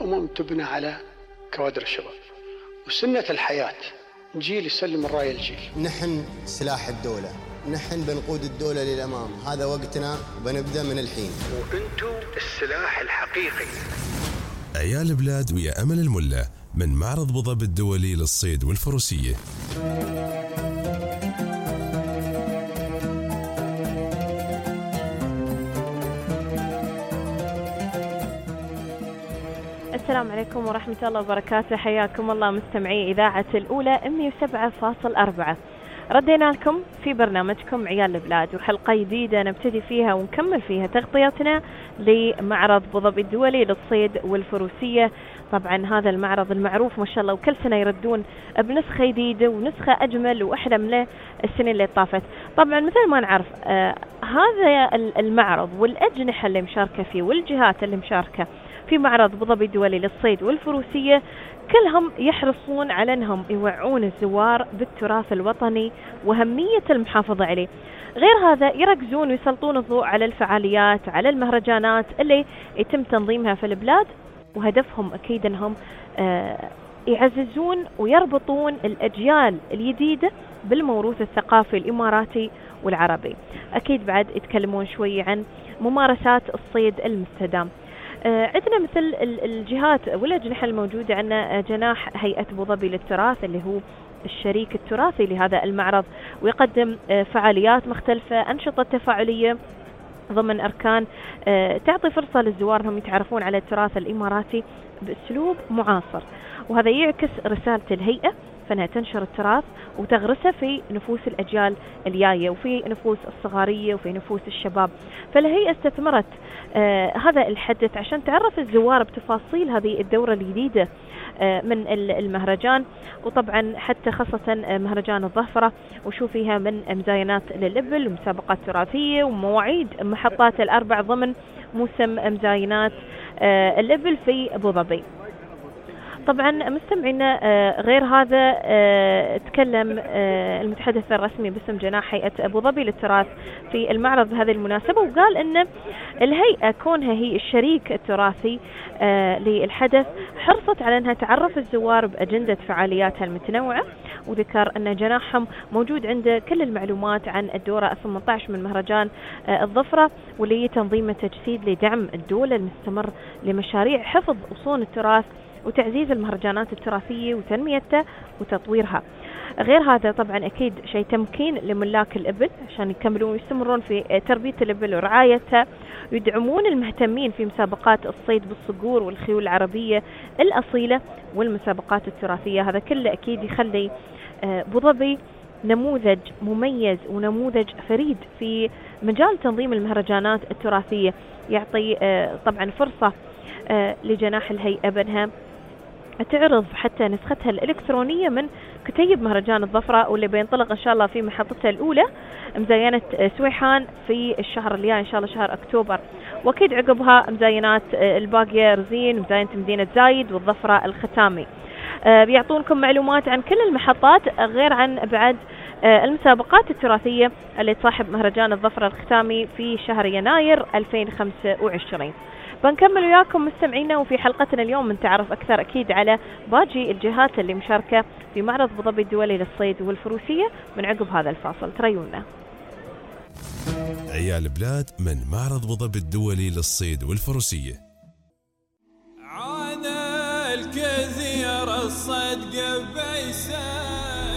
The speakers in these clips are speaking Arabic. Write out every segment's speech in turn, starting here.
الأمم تبنى على كوادر الشباب، وسنة الحياة جيل يسلم الراية الجيل. نحن سلاح الدولة، نحن بنقود الدولة للأمام، هذا وقتنا وبنبدأ من الحين. وأنتم السلاح الحقيقي. عيال بلاد ويا أمل الملا من معرض أبوظبي الدولي للصيد والفروسية. السلام عليكم ورحمة الله وبركاته، حياكم الله مستمعي إذاعة الأولى 107.4. ردينا لكم في برنامجكم عيال البلاد، وحلقة جديدة نبتدي فيها ونكمل فيها تغطيتنا لمعرض أبوظبي الدولي للصيد والفروسية. طبعا هذا المعرض المعروف ما شاء الله، وكل سنة يردون بنسخة جديدة ونسخة أجمل وأحلى من السنة اللي طافت. طبعا مثل ما نعرف هذا المعرض والأجنحة اللي مشاركة فيه والجهات اللي مشاركة في معرض أبوظبي الدولي للصيد والفروسية كلهم يحرصون على أنهم يوعون الزوار بالتراث الوطني وأهمية المحافظة عليه. غير هذا يركزون ويسلطون الضوء على الفعاليات، على المهرجانات اللي يتم تنظيمها في البلاد، وهدفهم أكيد أنهم يعززون ويربطون الأجيال الجديدة بالموروث الثقافي الإماراتي والعربي. أكيد بعد يتكلمون شوي عن ممارسات الصيد المستدام. عندنا مثل الجهات والأجنحة الموجودة، عندنا جناح هيئة أبوظبي للتراث اللي هو الشريك التراثي لهذا المعرض، ويقدم فعاليات مختلفة، أنشطة تفاعلية ضمن أركان تعطي فرصة للزوار أنهم يتعرفون على التراث الإماراتي بأسلوب معاصر. وهذا يعكس رسالة الهيئة فإنها تنشر التراث وتغرسه في نفوس الأجيال الجاية وفي نفوس الصغارية وفي نفوس الشباب. فالهيئة استثمرت هذا الحدث عشان تعرف الزوار بتفاصيل هذه الدورة الجديدة من المهرجان، وطبعا حتى خاصة مهرجان الظفرة وشو فيها من مزاينات للإبل ومسابقات تراثية ومواعيد محطات الأربع ضمن موسم مزاينات الإبل في أبوظبي. طبعا مستمعينا غير هذا تكلم المتحدث الرسمي باسم جناح هيئة أبوظبي للتراث في المعرض بهذه المناسبة، وقال أن الهيئة كونها هي الشريك التراثي للحدث حرصت على أنها تعرف الزوار بأجندة فعالياتها المتنوعة، وذكر أن جناحهم موجود عنده كل المعلومات عن الدورة 18 من مهرجان الظفرة، واللي هي تنظيم تجسيد لدعم الدولة المستمر لمشاريع حفظ أصول التراث وتعزيز المهرجانات التراثية وتنميتها وتطويرها. غير هذا طبعا أكيد شيء تمكين لملاك الإبل عشان يكملون ويستمرون في تربية الإبل ورعايتها، يدعمون المهتمين في مسابقات الصيد بالصقور والخيول العربية الأصيلة والمسابقات التراثية. هذا كله أكيد يخلي أبوظبي نموذج مميز ونموذج فريد في مجال تنظيم المهرجانات التراثية، يعطي طبعا فرصة لجناح الهيئة بأنها تعرض حتى نسختها الإلكترونية من كتيب مهرجان الظفرة، واللي بينطلق إن شاء الله في محطتها الأولى مزاينة سويحان في الشهر الجاي إن شاء الله شهر أكتوبر، وأكيد عقبها مزاينات الباقية رزين ومزاينة مدينة زايد والظفرة الختامي. بيعطونكم معلومات عن كل المحطات، غير عن بعد المسابقات التراثية اللي تصاحب مهرجان الظفرة الختامي في شهر يناير 2025. بنكمل وياكم مستمعينا، وفي حلقتنا اليوم نتعرف أكثر أكيد على باقي الجهات اللي مشاركة في معرض أبوظبي الدولي للصيد والفروسية من عقب هذا الفاصل. تريونا عيال بلاد من معرض أبوظبي الدولي للصيد والفروسية. عاد الكثير الصدق بيساد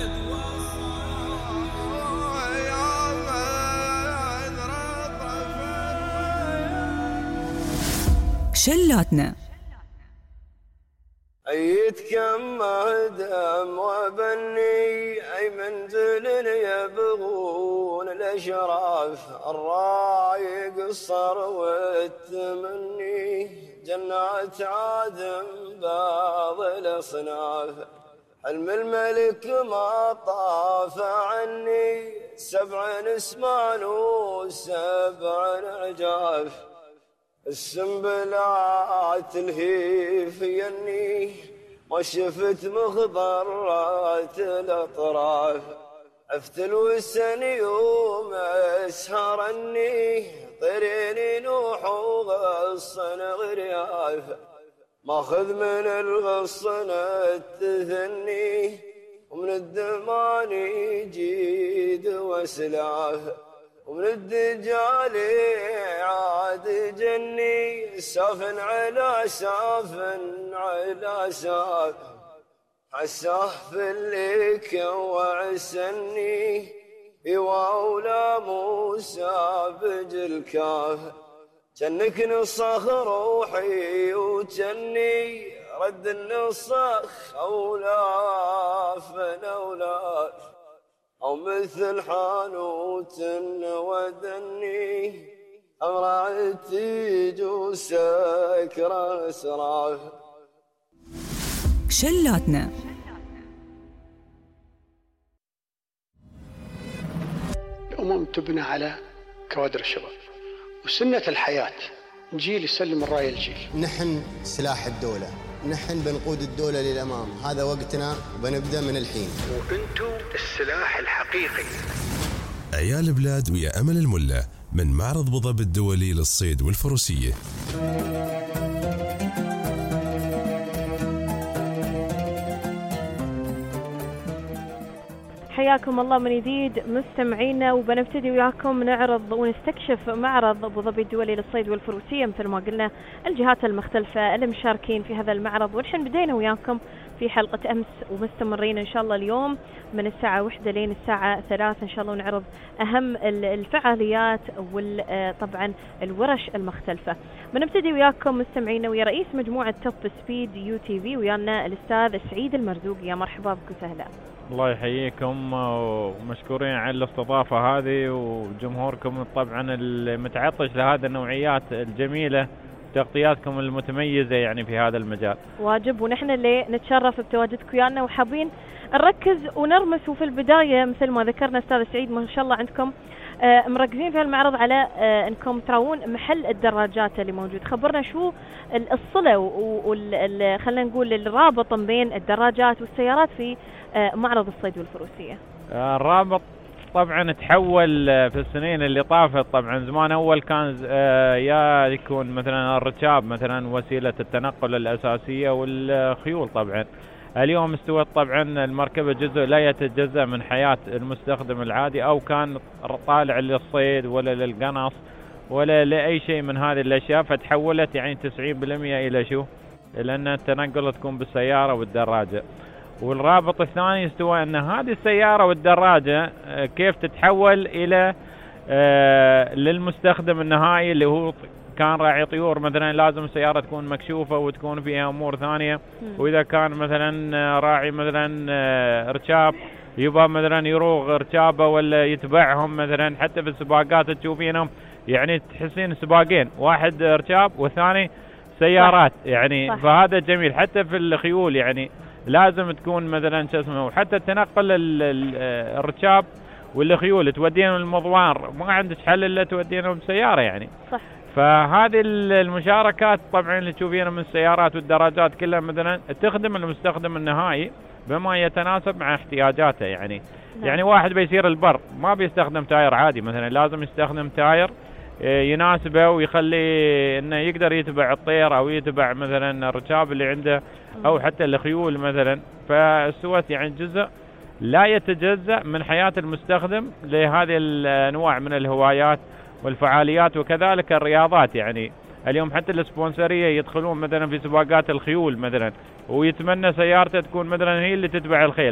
شلاتنا أيتكم مهدم وبني أي منزل يبغون الأشراف الرايق الصر والتمني جنات عادم بعض الأصناف حلم الملك ما طاف عني 7 اسمان و7 عجاف السنبلات الهيف يني ما شفت مخضرات الأطراف أفتل والسن يوم أسهرني طيرين نوح وغصن غرياف ماخذ من الغصنة تثني ومن الدمان يجيد وسلاح ومن الدجال عاد جني سافن على سافن على ساف حساه في اللي كوع السني يواولا موسى بجلكاه جنك نصخ روحي وجني رد النصخ أولاف أولاف أو مثل حانوت ودني أمرعتي جوسك راسراف شلاتنا. الأمم تبنى على كوادر الشباب، وسنة الحياة جيل يسلم الراية الجيل. نحن سلاح الدولة، نحن بنقود الدولة للأمام، هذا وقتنا وبنبدأ من الحين. وأنتم السلاح الحقيقي. عيال بلاد ويا أمل الملة من معرض أبو ظبي الدولي للصيد والفروسية. حياكم الله من جديد مستمعينا، وبنبتدي وياكم نعرض ونستكشف معرض أبو ظبي الدولي للصيد والفروسية مثل ما قلنا الجهات المختلفة المشاركين في هذا المعرض. ونحن بدينا وياكم في حلقة أمس ومستمرين إن شاء الله اليوم من الساعة 1 لين الساعة 3 إن شاء الله، ونعرض أهم الفعاليات وطبعا الورش المختلفة. بنبتدي وياكم مستمعينا ويا رئيس مجموعة توب سبيد UTV ويانا الأستاذ سعيد المرزوق. يا مرحبا بك وسهلا. الله يحييكم ومشكورين على الاستضافة هذه، وجمهوركم طبعا المتعطش لهذه النوعيات الجميلة، تغطياتكم المتميزة يعني في هذا المجال. واجب، ونحن اللي نتشرف بتواجدك ويانا وحابين نركز ونرمس. وفي البداية مثل ما ذكرنا أستاذ سعيد ما شاء الله عندكم مركزين في المعرض على انكم تراون محل الدراجات اللي موجود. خبرنا شو الصلة خلينا نقول الرابط بين الدراجات والسيارات في معرض الصيد والفروسية. الرابط طبعا تحول في السنين اللي طافت. طبعا زمان اول كان يا يكون مثلا الركاب مثلا وسيلة التنقل الاساسية والخيول. طبعا اليوم استوت طبعا المركبة جزء لا يتجزأ من حياة المستخدم العادي، او كان طالع للصيد ولا للقنص ولا لأي شيء من هذه الاشياء، فتحولت يعني 90% الى شو؟ لان التنقل تكون بالسيارة والدراجة. والرابط الثاني استوى ان هذه السيارة والدراجة كيف تتحول الى للمستخدم النهائي اللي هو كان راعي طيور مثلا لازم السيارة تكون مكشوفة وتكون فيها امور ثانية. واذا كان مثلا راعي مثلا ركاب يبقى مثلا يروغ ركابه ولا يتبعهم مثلا. حتى في السباقات تشوفينهم يعني تحسين سباقين، واحد ركاب والثاني سيارات يعني. فهذا جميل. حتى في الخيول يعني لازم تكون مثلا شو اسمه، وحتى تنقل الركاب والخيول تودينهم المضوار، ما عندك حل الا تودينهم بسيارة يعني. صح. فهذه المشاركات طبعا اللي تشوفينها من السيارات والدراجات كلها مثلا تخدم المستخدم النهائي بما يتناسب مع احتياجاته يعني. يعني واحد بيسير البر ما بيستخدم تاير عادي مثلا، لازم يستخدم تاير يناسبه ويخلي انه يقدر يتبع الطير او يتبع مثلا الركاب اللي عنده او حتى الخيول مثلا. فاستوت يعني جزء لا يتجزأ من حياة المستخدم لهذه الانواع من الهوايات والفعاليات وكذلك الرياضات يعني. اليوم حتى السبونسرية يدخلون مثلا في سباقات الخيول مثلا، ويتمنى سيارته تكون مثلا هي اللي تتبع الخيل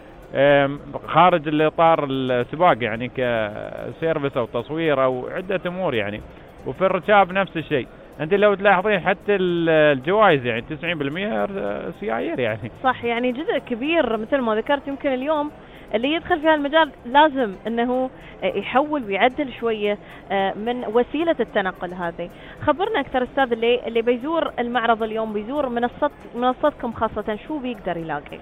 خارج الاطار السباق يعني كسيرفيس او تصوير او عدة امور يعني. وفي الركاب نفس الشيء. انت لو تلاحظين حتى الجوائز يعني 90% سيايير يعني. صح، يعني جزء كبير مثل ما ذكرت. يمكن اليوم اللي يدخل في هالمجال لازم انه يحول ويعدل شوية من وسيلة التنقل هذه. خبرنا اكثر استاذ، اللي بيزور المعرض اليوم بيزور منصتكم خاصة شو بيقدر يلاقي؟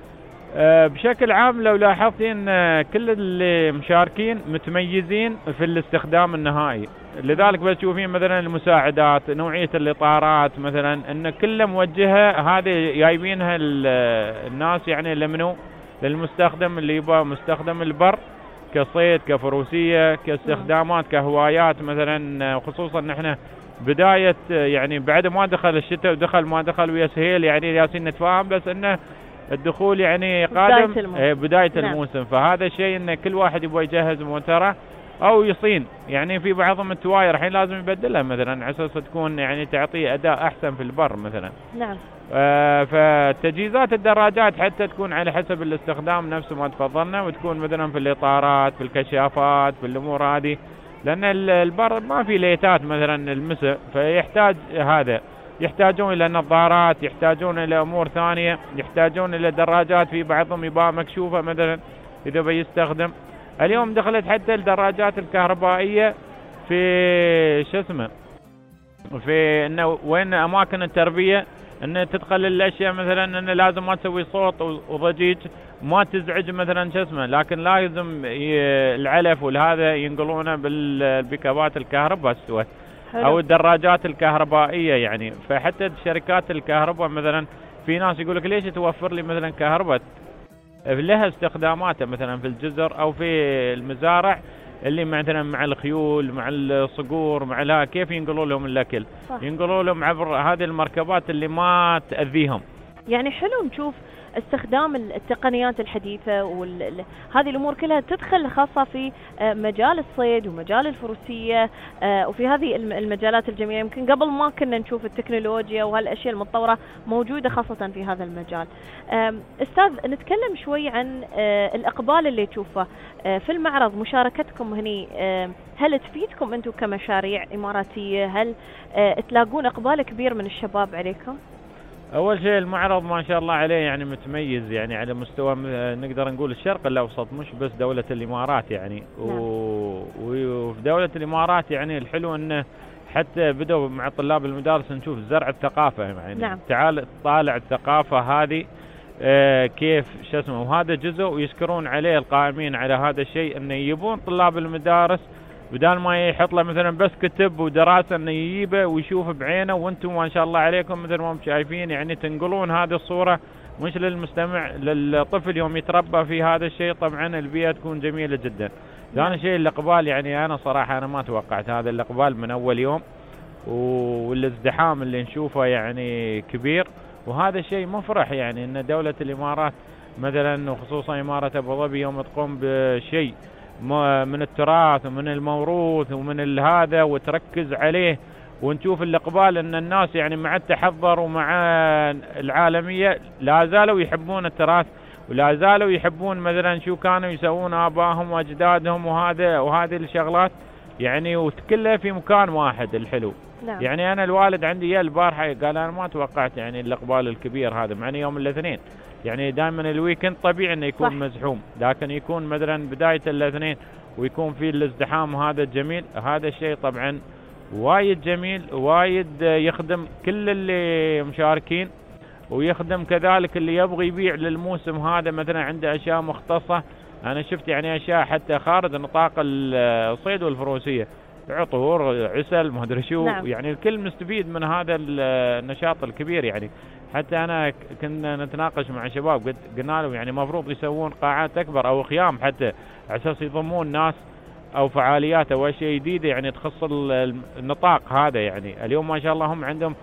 بشكل عام لو لاحظتين كل اللي مشاركين متميزين في الاستخدام النهائي. لذلك بتشوفين مثلا المساعدات، نوعية الاطارات مثلا، ان كلها موجهة هذه جايبينها الناس يعني لمنو؟ للمستخدم اللي يبغى مستخدم البر كصيد كفروسية كاستخدامات كهوايات مثلا. خصوصا نحن بداية يعني بعد ما دخل الشتاء ودخل ما دخل ويا سهيل يعني ياسين نتفاهم، بس انه الدخول يعني قادم بداية الموسم. فهذا الشيء ان كل واحد يبغى يجهز موتره او يصين. يعني في بعضهم التواير الحين لازم يبدلها مثلا على اساس تكون يعني تعطي اداء احسن في البر مثلا. نعم. فتجهيزات الدراجات حتى تكون على حسب الاستخدام نفس ما تفضلنا، وتكون مثلا في الاطارات، في الكشافات، في الامور هذه، لان البر ما في ليتات مثلا المساء، فيحتاج هذا، يحتاجون الى نظارات، يحتاجون الى امور ثانيه، يحتاجون الى دراجات في بعضهم يبقى مكشوفه مثلا اذا بيستخدم. اليوم دخلت حتى الدراجات الكهربائيه في شو اسمه، في انه وين اماكن التربيه، ان تدخل الاشياء مثلا انه لازم ما تسوي صوت وضجيج، ما تزعج مثلا شو اسمه، لكن لازم العلف والهذا ينقلونه بالبيكابات الكهرباء سوى او الدراجات الكهربائيه يعني. فحتى شركات الكهرباء مثلا في ناس يقول لك ليش توفر لي مثلا كهرباء، لها استخداماتها مثلا في الجزر او في المزارع اللي مثلا مع الخيول مع الصقور مع لا كيف ينقلوا لهم الاكل، ينقلوا لهم عبر هذه المركبات اللي ما تأذيهم. يعني حلو نشوف استخدام التقنيات الحديثة هذه الأمور كلها تدخل خاصة في مجال الصيد ومجال الفروسية وفي هذه المجالات الجميلة. يمكن قبل ما كنا نشوف التكنولوجيا وهالأشياء المتطورة موجودة خاصة في هذا المجال. أستاذ نتكلم شوي عن الإقبال اللي تشوفه في المعرض، مشاركتكم هني هل تفيدكم أنتم كمشاريع إماراتية؟ هل تلاقون إقبال كبير من الشباب عليكم؟ أول شيء المعرض ما شاء الله عليه يعني متميز يعني على مستوى نقدر نقول الشرق الأوسط، مش بس دولة الإمارات يعني. وفي دولة الإمارات يعني الحلو أنه حتى بدأوا مع طلاب المدارس نشوف زرع الثقافة يعني. نعم. تعال طالع الثقافة هذه كيف شو اسمه، وهذا جزء ويشكرون عليه القائمين على هذا الشيء، أنه يجيبون طلاب المدارس بدال ما يحط له مثلا بس كتب ودراسة انه يجيبه ويشوف بعينه، وانتم ما شاء الله عليكم مثل ما انتم شايفين يعني تنقلون هذه الصورة مش للمستمع، للطفل يوم يتربى في هذا الشيء طبعا البيئة تكون جميلة جدا. ثاني شيء الاقبال، يعني انا صراحة انا ما توقعت هذا الاقبال من اول يوم، والازدحام اللي نشوفه يعني كبير، وهذا الشيء مفرح يعني ان دولة الامارات مثلا وخصوصا امارة ابو ظبي يوم تقوم بشيء من التراث ومن الموروث ومن هذا وتركز عليه، ونشوف الاقبال ان الناس يعني مع التحضر ومع العالمية لا زالوا يحبون التراث، ولا زالوا يحبون مثلا شو كانوا يسوون ابائهم واجدادهم وهذه الشغلات يعني، وكلها في مكان واحد الحلو. نعم. يعني انا الوالد عندي يا البارحة قال انا ما توقعت يعني الاقبال الكبير هذا، معني يوم الاثنين يعني دائما الويكند طبيعي انه يكون مزحوم، لكن يكون مثلا بداية الاثنين ويكون في الازدحام هذا الجميل. هذا الشيء طبعا وايد جميل، وايد يخدم كل اللي مشاركين، ويخدم كذلك اللي يبغي يبيع للموسم هذا مثلا عنده اشياء مختصة. انا شفت يعني اشياء حتى خارج نطاق الصيد والفروسية، عطور عسل ما ادري شو. نعم. يعني الكل مستفيد من هذا النشاط الكبير يعني. حتى انا كنا نتناقش مع شباب قلنا لهم يعني مفروض يسوون قاعات اكبر او خيام حتى على اساس يضمون ناس او فعاليات او اشياء جديده يعني تخص النطاق هذا. يعني اليوم ما شاء الله هم عندهم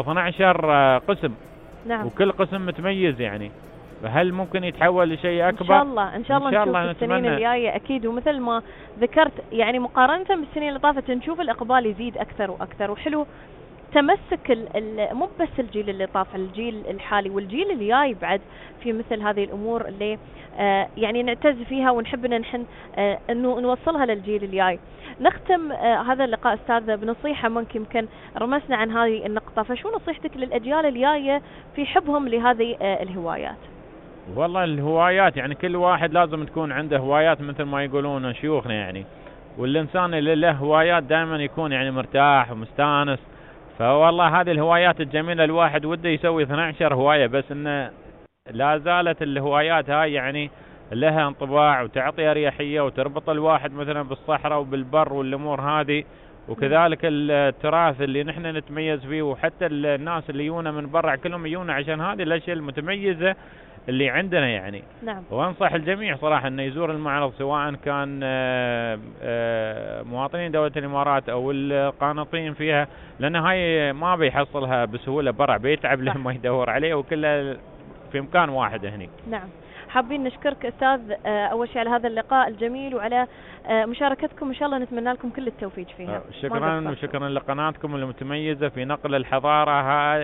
12 قسم. نعم. وكل قسم متميز يعني. فهل ممكن يتحول لشيء اكبر؟ ان شاء الله نشوف السنين الجايه اكيد. ومثل ما ذكرت يعني مقارنه بالسنين اللي طافت نشوف الاقبال يزيد اكثر واكثر. وحلو تمسك مو بس الجيل اللي طاف، الجيل الحالي والجيل اللي جاي بعد في مثل هذه الامور اللي يعني نعتز فيها ونحب ان نحن انه نوصلها للجيل اللي جاي. نختم هذا اللقاء استاذ بنصيحه منك، يمكن رمسنا عن هذه النقطه، فشو نصيحتك للاجيال اللي جايه في حبهم لهذه الهوايات؟ والله الهوايات يعني كل واحد لازم تكون عنده هوايات مثل ما يقولون شيوخنا يعني، والإنسان اللي له هوايات دائما يكون يعني مرتاح ومستانس. فوالله هذه الهوايات الجميلة الواحد وده يسوي 12 هواية، بس إنه لا زالت الهوايات هاي يعني لها انطباع وتعطي أريحية وتربط الواحد مثلا بالصحراء وبالبر والأمور هذه، وكذلك التراث اللي نحن نتميز فيه، وحتى الناس اللي يجونا من برا كلهم يجونا عشان هذه الأشياء المتميزة اللي عندنا يعني. نعم. وانصح الجميع صراحة انه يزور المعرض، سواء كان مواطنين دولة الامارات او القانطين فيها، لان هاي ما بيحصلها بسهولة برا، بيتعب لما يدور عليه، وكله في مكان واحد هني. نعم. حابين نشكرك أستاذ أول شيء على هذا اللقاء الجميل وعلى مشاركتكم، إن شاء الله نتمنى لكم كل التوفيق فيها. شكرا، وشكرا لقناتكم المتميزة في نقل الحضارة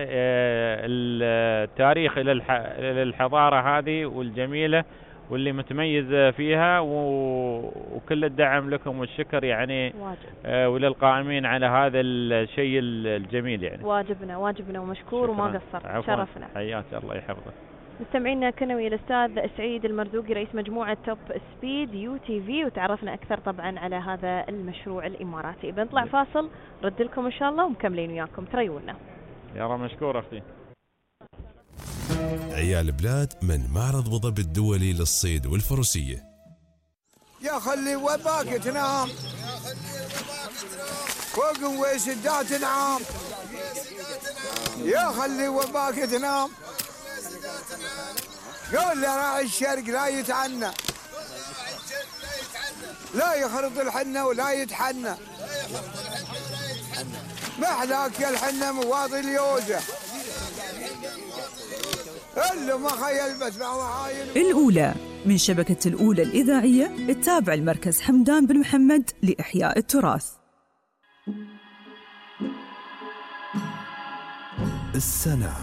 التاريخ إلى الحضارة هذه والجميلة واللي متميز فيها، وكل الدعم لكم والشكر يعني وللقائمين على هذا الشيء الجميل يعني. واجبنا ومشكور وما قصر، شرفنا. حياك الله يحفظك. مستمعينا كنا ويا الأستاذ سعيد المرزوقي رئيس مجموعة توب سبيد UTV، وتعرفنا أكثر طبعا على هذا المشروع الإماراتي. بنطلع فاصل، رد لكم إن شاء الله ومكملين وياكم، تريونا. يا رب مشكور أختي. عيال بلاد من معرض أبو ظبي الدولي للصيد والفروسية. يا خلي وباك تنام فوق وسدات نعام، يا خلي وباك تنام، قول لراعي الشرق لا يتعنى، لا يخرط الحنة ولا يتحنى، محلاك يا الحنة مواضي اليوزة، اللي ما خيل بس معاين. الأولى من شبكة الأولى الإذاعية، التابع المركز حمدان بن محمد لإحياء التراث. السنة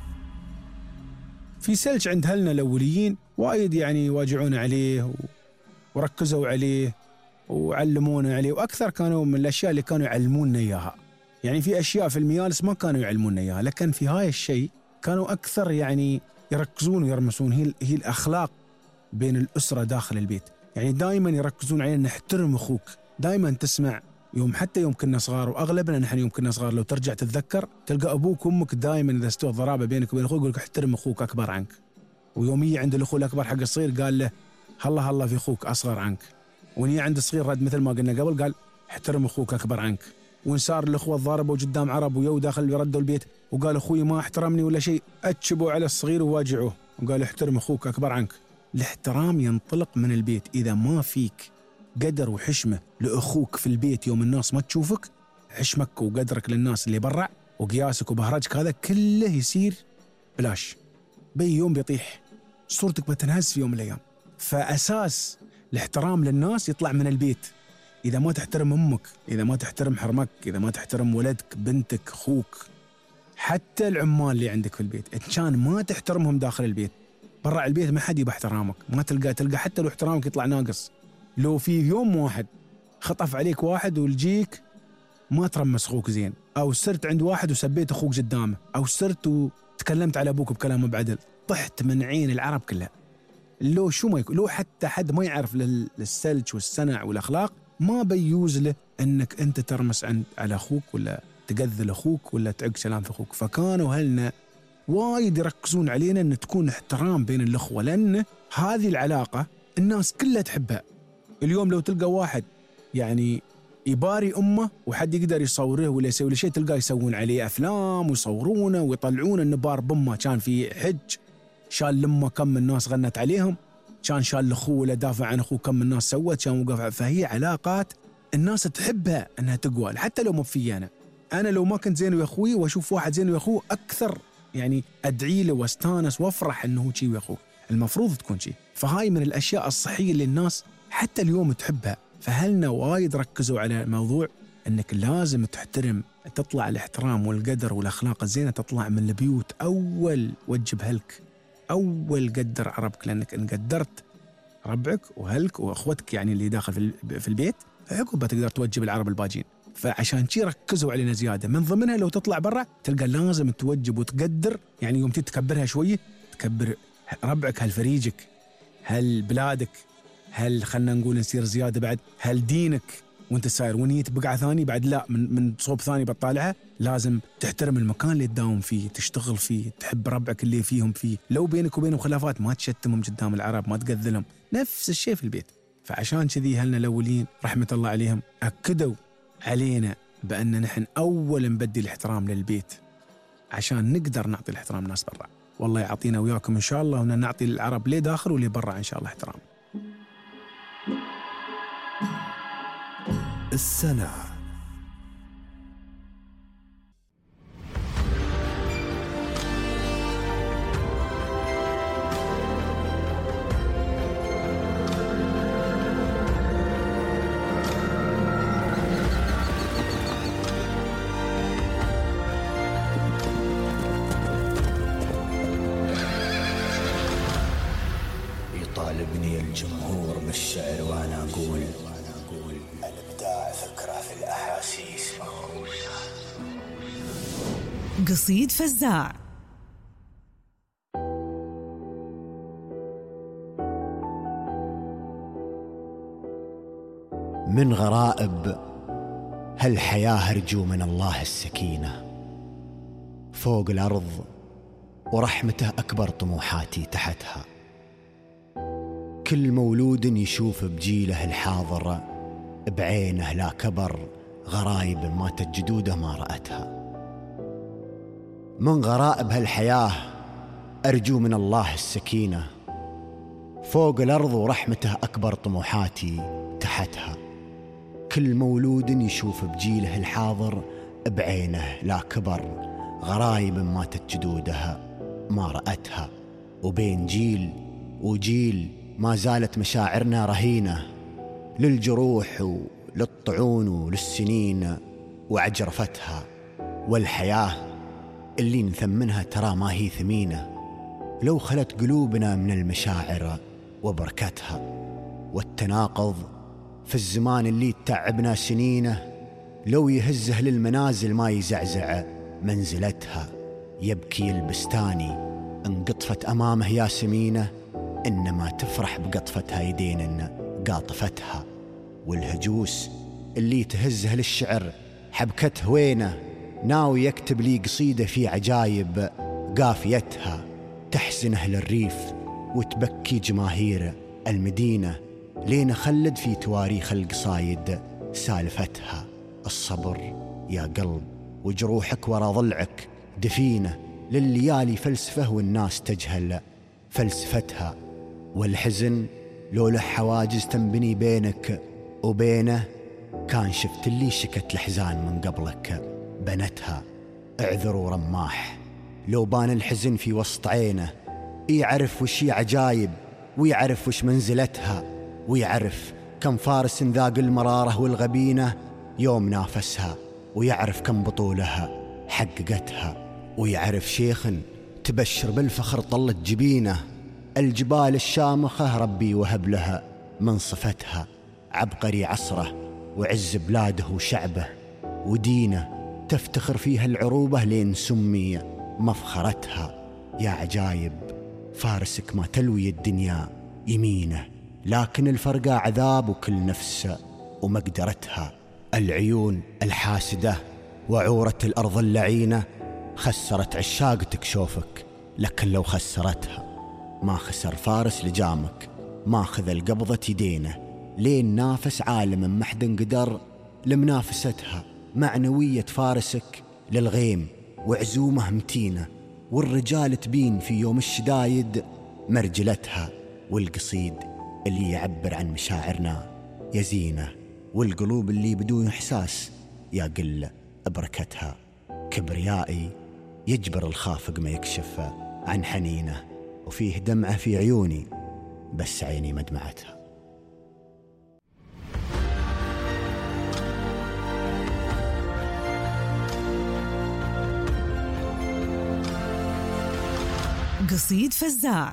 في سلج عند أهلنا الأوليين وايد يعني يواجعون عليه وركزوا عليه وعلمونا عليه، وأكثر كانوا من الأشياء اللي كانوا يعلموننا إياها. يعني في أشياء في الميالس ما كانوا يعلموننا إياها، لكن في هاي الشيء كانوا أكثر يعني يركزون ويرمسون. هي الأخلاق بين الأسرة داخل البيت. يعني دائما يركزون علينا نحترم أخوك. دائما تسمع حتى يوم كنا صغار، وأغلبنا نحن يوم كنا صغار لو ترجع تتذكر تلقى أبوك وأمك دائما إذا استوى ضرابة بينك وبين أخوك يقول لك احترم أخوك أكبر عنك. ويومية عند الأخو الأكبر حق الصغير قال له هلا في أخوك أصغر عنك. ونية عند الصغير رد مثل ما قلنا قبل، قال احترم أخوك أكبر عنك. وإن صار الأخوة ضاربوا قدام عرب ويو داخل يردوا البيت وقال أخوي ما احترمني ولا شيء، أتشبوا على الصغير وواجعوه وقال احترم أخوك أكبر عنك. الاحترام ينطلق من البيت. إذا ما فيك قدر وحشمة لأخوك في البيت يوم الناس ما تشوفك، حشمك وقدرك للناس اللي برع وقياسك وبهرجك هذا كله يصير بلاش. بي يوم بيطيح، صورتك بتنهز في يوم من الأيام. فأساس الاحترام للناس يطلع من البيت. إذا ما تحترم أمك، إذا ما تحترم حرمك، إذا ما تحترم ولدك بنتك أخوك، حتى العمال اللي عندك في البيت إن كان ما تحترمهم داخل البيت، برا البيت ما حد يبى احترامك. ما تلقى حتى لو احترامك يطلع ناقص. لو في يوم واحد خطف عليك واحد ولجيك ما ترمس أخوك زين، أو سرت عند واحد وسبيت أخوك قدامه، أو سرت وتكلمت على أبوك بكلام بعدل، طحت من عين العرب كلها. لو شو ما يكون، لو حتى حد ما يعرف للسلج والسنع والأخلاق ما بيجوز له أنك أنت ترمس على أخوك ولا تقذل أخوك ولا تعق سلام في أخوك. فكانوا أهلنا وايد يركزون علينا أن تكون احترام بين الأخوة، لأن هذه العلاقة الناس كلها تحبها. اليوم لو تلقى واحد يعني يباري أمه وحد يقدر يصوره ولا يسوي له شيء، تلقاه يسوون عليه أفلام ويصورونه ويطلعون أنه بار بأمه كان في حج، شال لأمه كم من الناس غنت عليهم، كان شال لأخوه ولا دافع عن أخوه كم من الناس سوت، كان وقف. فهي علاقات الناس تحبها أنها تقوى، حتى لو ما في أنا لو ما كنت زين ويا أخوي وأشوف واحد زين ويا أخوه أكثر يعني أدعي له واستانس وافرح أنه شي ويا أخوه. المفروض تكون شي. فهاي من الأشياء الصحية اللي الناس حتى اليوم تحبها. فهلنا وايد ركزوا على موضوع أنك لازم تحترم، تطلع الاحترام والقدر والأخلاق الزينة تطلع من البيوت. أول وجب هلك، أول قدر عربك، لأنك إن قدرت ربعك وهلك وأخوتك يعني اللي داخل في البيت عقب تقدر توجب العرب الباجين. فعشان شي ركزوا علينا زيادة. من ضمنها لو تطلع برا تلقى لازم توجب وتقدر. يعني يوم تكبرها شوية تكبر ربعك، هل فريجك، هل بلادك، هل خلنا نقول نصير زيادة بعد هل دينك وانت ساير ونيت بقعة ثاني بعد لا من صوب ثاني بتطالعها. لازم تحترم المكان اللي تداوم فيه، تشتغل فيه، تحب ربعك اللي فيهم فيه. لو بينك وبينهم خلافات ما تشتمهم قدام العرب، ما تقذلهم. نفس الشيء في البيت. فعشان كذي هلنا الأولين رحمة الله عليهم أكدوا علينا بأن نحن أول نبدي الاحترام للبيت عشان نقدر نعطي الاحترام الناس برا. والله يعطينا وياكم إن شاء الله، ونعطي العرب ليه داخل وليه برا إن شاء الله احترام. السنة يطالبني الجمهور بالشعر وانا اقول الابداع فكره في الاحاسيس مغروسه. قصيد فزاع. من غرائب هالحياة أرجو من الله السكينة، فوق الأرض ورحمته أكبر طموحاتي تحتها. كل مولود يشوف بجيله الحاضر بعينه لا كبر غرايب ماتت جدوده ما رأتها. من غرائب هالحياة أرجو من الله السكينة، فوق الأرض ورحمته أكبر طموحاتي تحتها. كل مولود يشوف بجيله الحاضر بعينه لا كبر غرايب ماتت جدودها ما رأتها. وبين جيل وجيل ما زالت مشاعرنا رهينة للجروح وللطعون وللسنين وعجرفتها. والحياة اللي نثمنها ترى ما هي ثمينة لو خلت قلوبنا من المشاعر وبركتها. والتناقض في الزمان اللي تعبنا سنينه لو يهزه للمنازل ما يزعزع منزلتها. يبكي البستاني انقطفت أمامه ياسمينه، إنما تفرح بقطفتها يدين قاطفتها. والهجوس اللي تهزه للشعر حبكته وينه ناوي يكتب لي قصيدة في عجايب قافيتها. تحزنه للريف وتبكي جماهير المدينة لين خلد في تواريخ القصايد سالفتها. الصبر يا قلب وجروحك ورا ضلعك دفينة لليالي فلسفة والناس تجهل فلسفتها. والحزن لو له حواجز تنبني بينك وبينه كان شفت اللي شكت الحزان من قبلك بنتها. اعذروا رماح لو بان الحزن في وسط عينه، يعرف وش عجايب ويعرف وش منزلتها. ويعرف كم فارس ذاق المرارة والغبينة يوم نافسها، ويعرف كم بطولها حققتها. ويعرف شيخ تبشر بالفخر طلت جبينه الجبال الشامخة ربي وهب لها من صفتها. عبقري عصره وعز بلاده وشعبه ودينه تفتخر فيها العروبة لين سمي مفخرتها. يا عجايب فارسك ما تلوي الدنيا يمينه، لكن الفرقة عذاب وكل نفس ومقدرتها. العيون الحاسدة وعورة الأرض اللعينة خسرت عشاقتك شوفك، لكن لو خسرتها ما خسر فارس لجامك. ما خذ القبضة يدينه لين نافس عالم محد قدر لمنافستها. معنوية فارسك للغيم وعزومه متينة، والرجال تبين في يوم الشدايد مرجلتها. والقصيد اللي يعبر عن مشاعرنا يزينه، والقلوب اللي بدون إحساس يقل بركتها. كبريائي يجبر الخافق ما يكشف عن حنينه، وفيه دمعة في عيوني بس عيني مدمعتها. قصيد فزاع.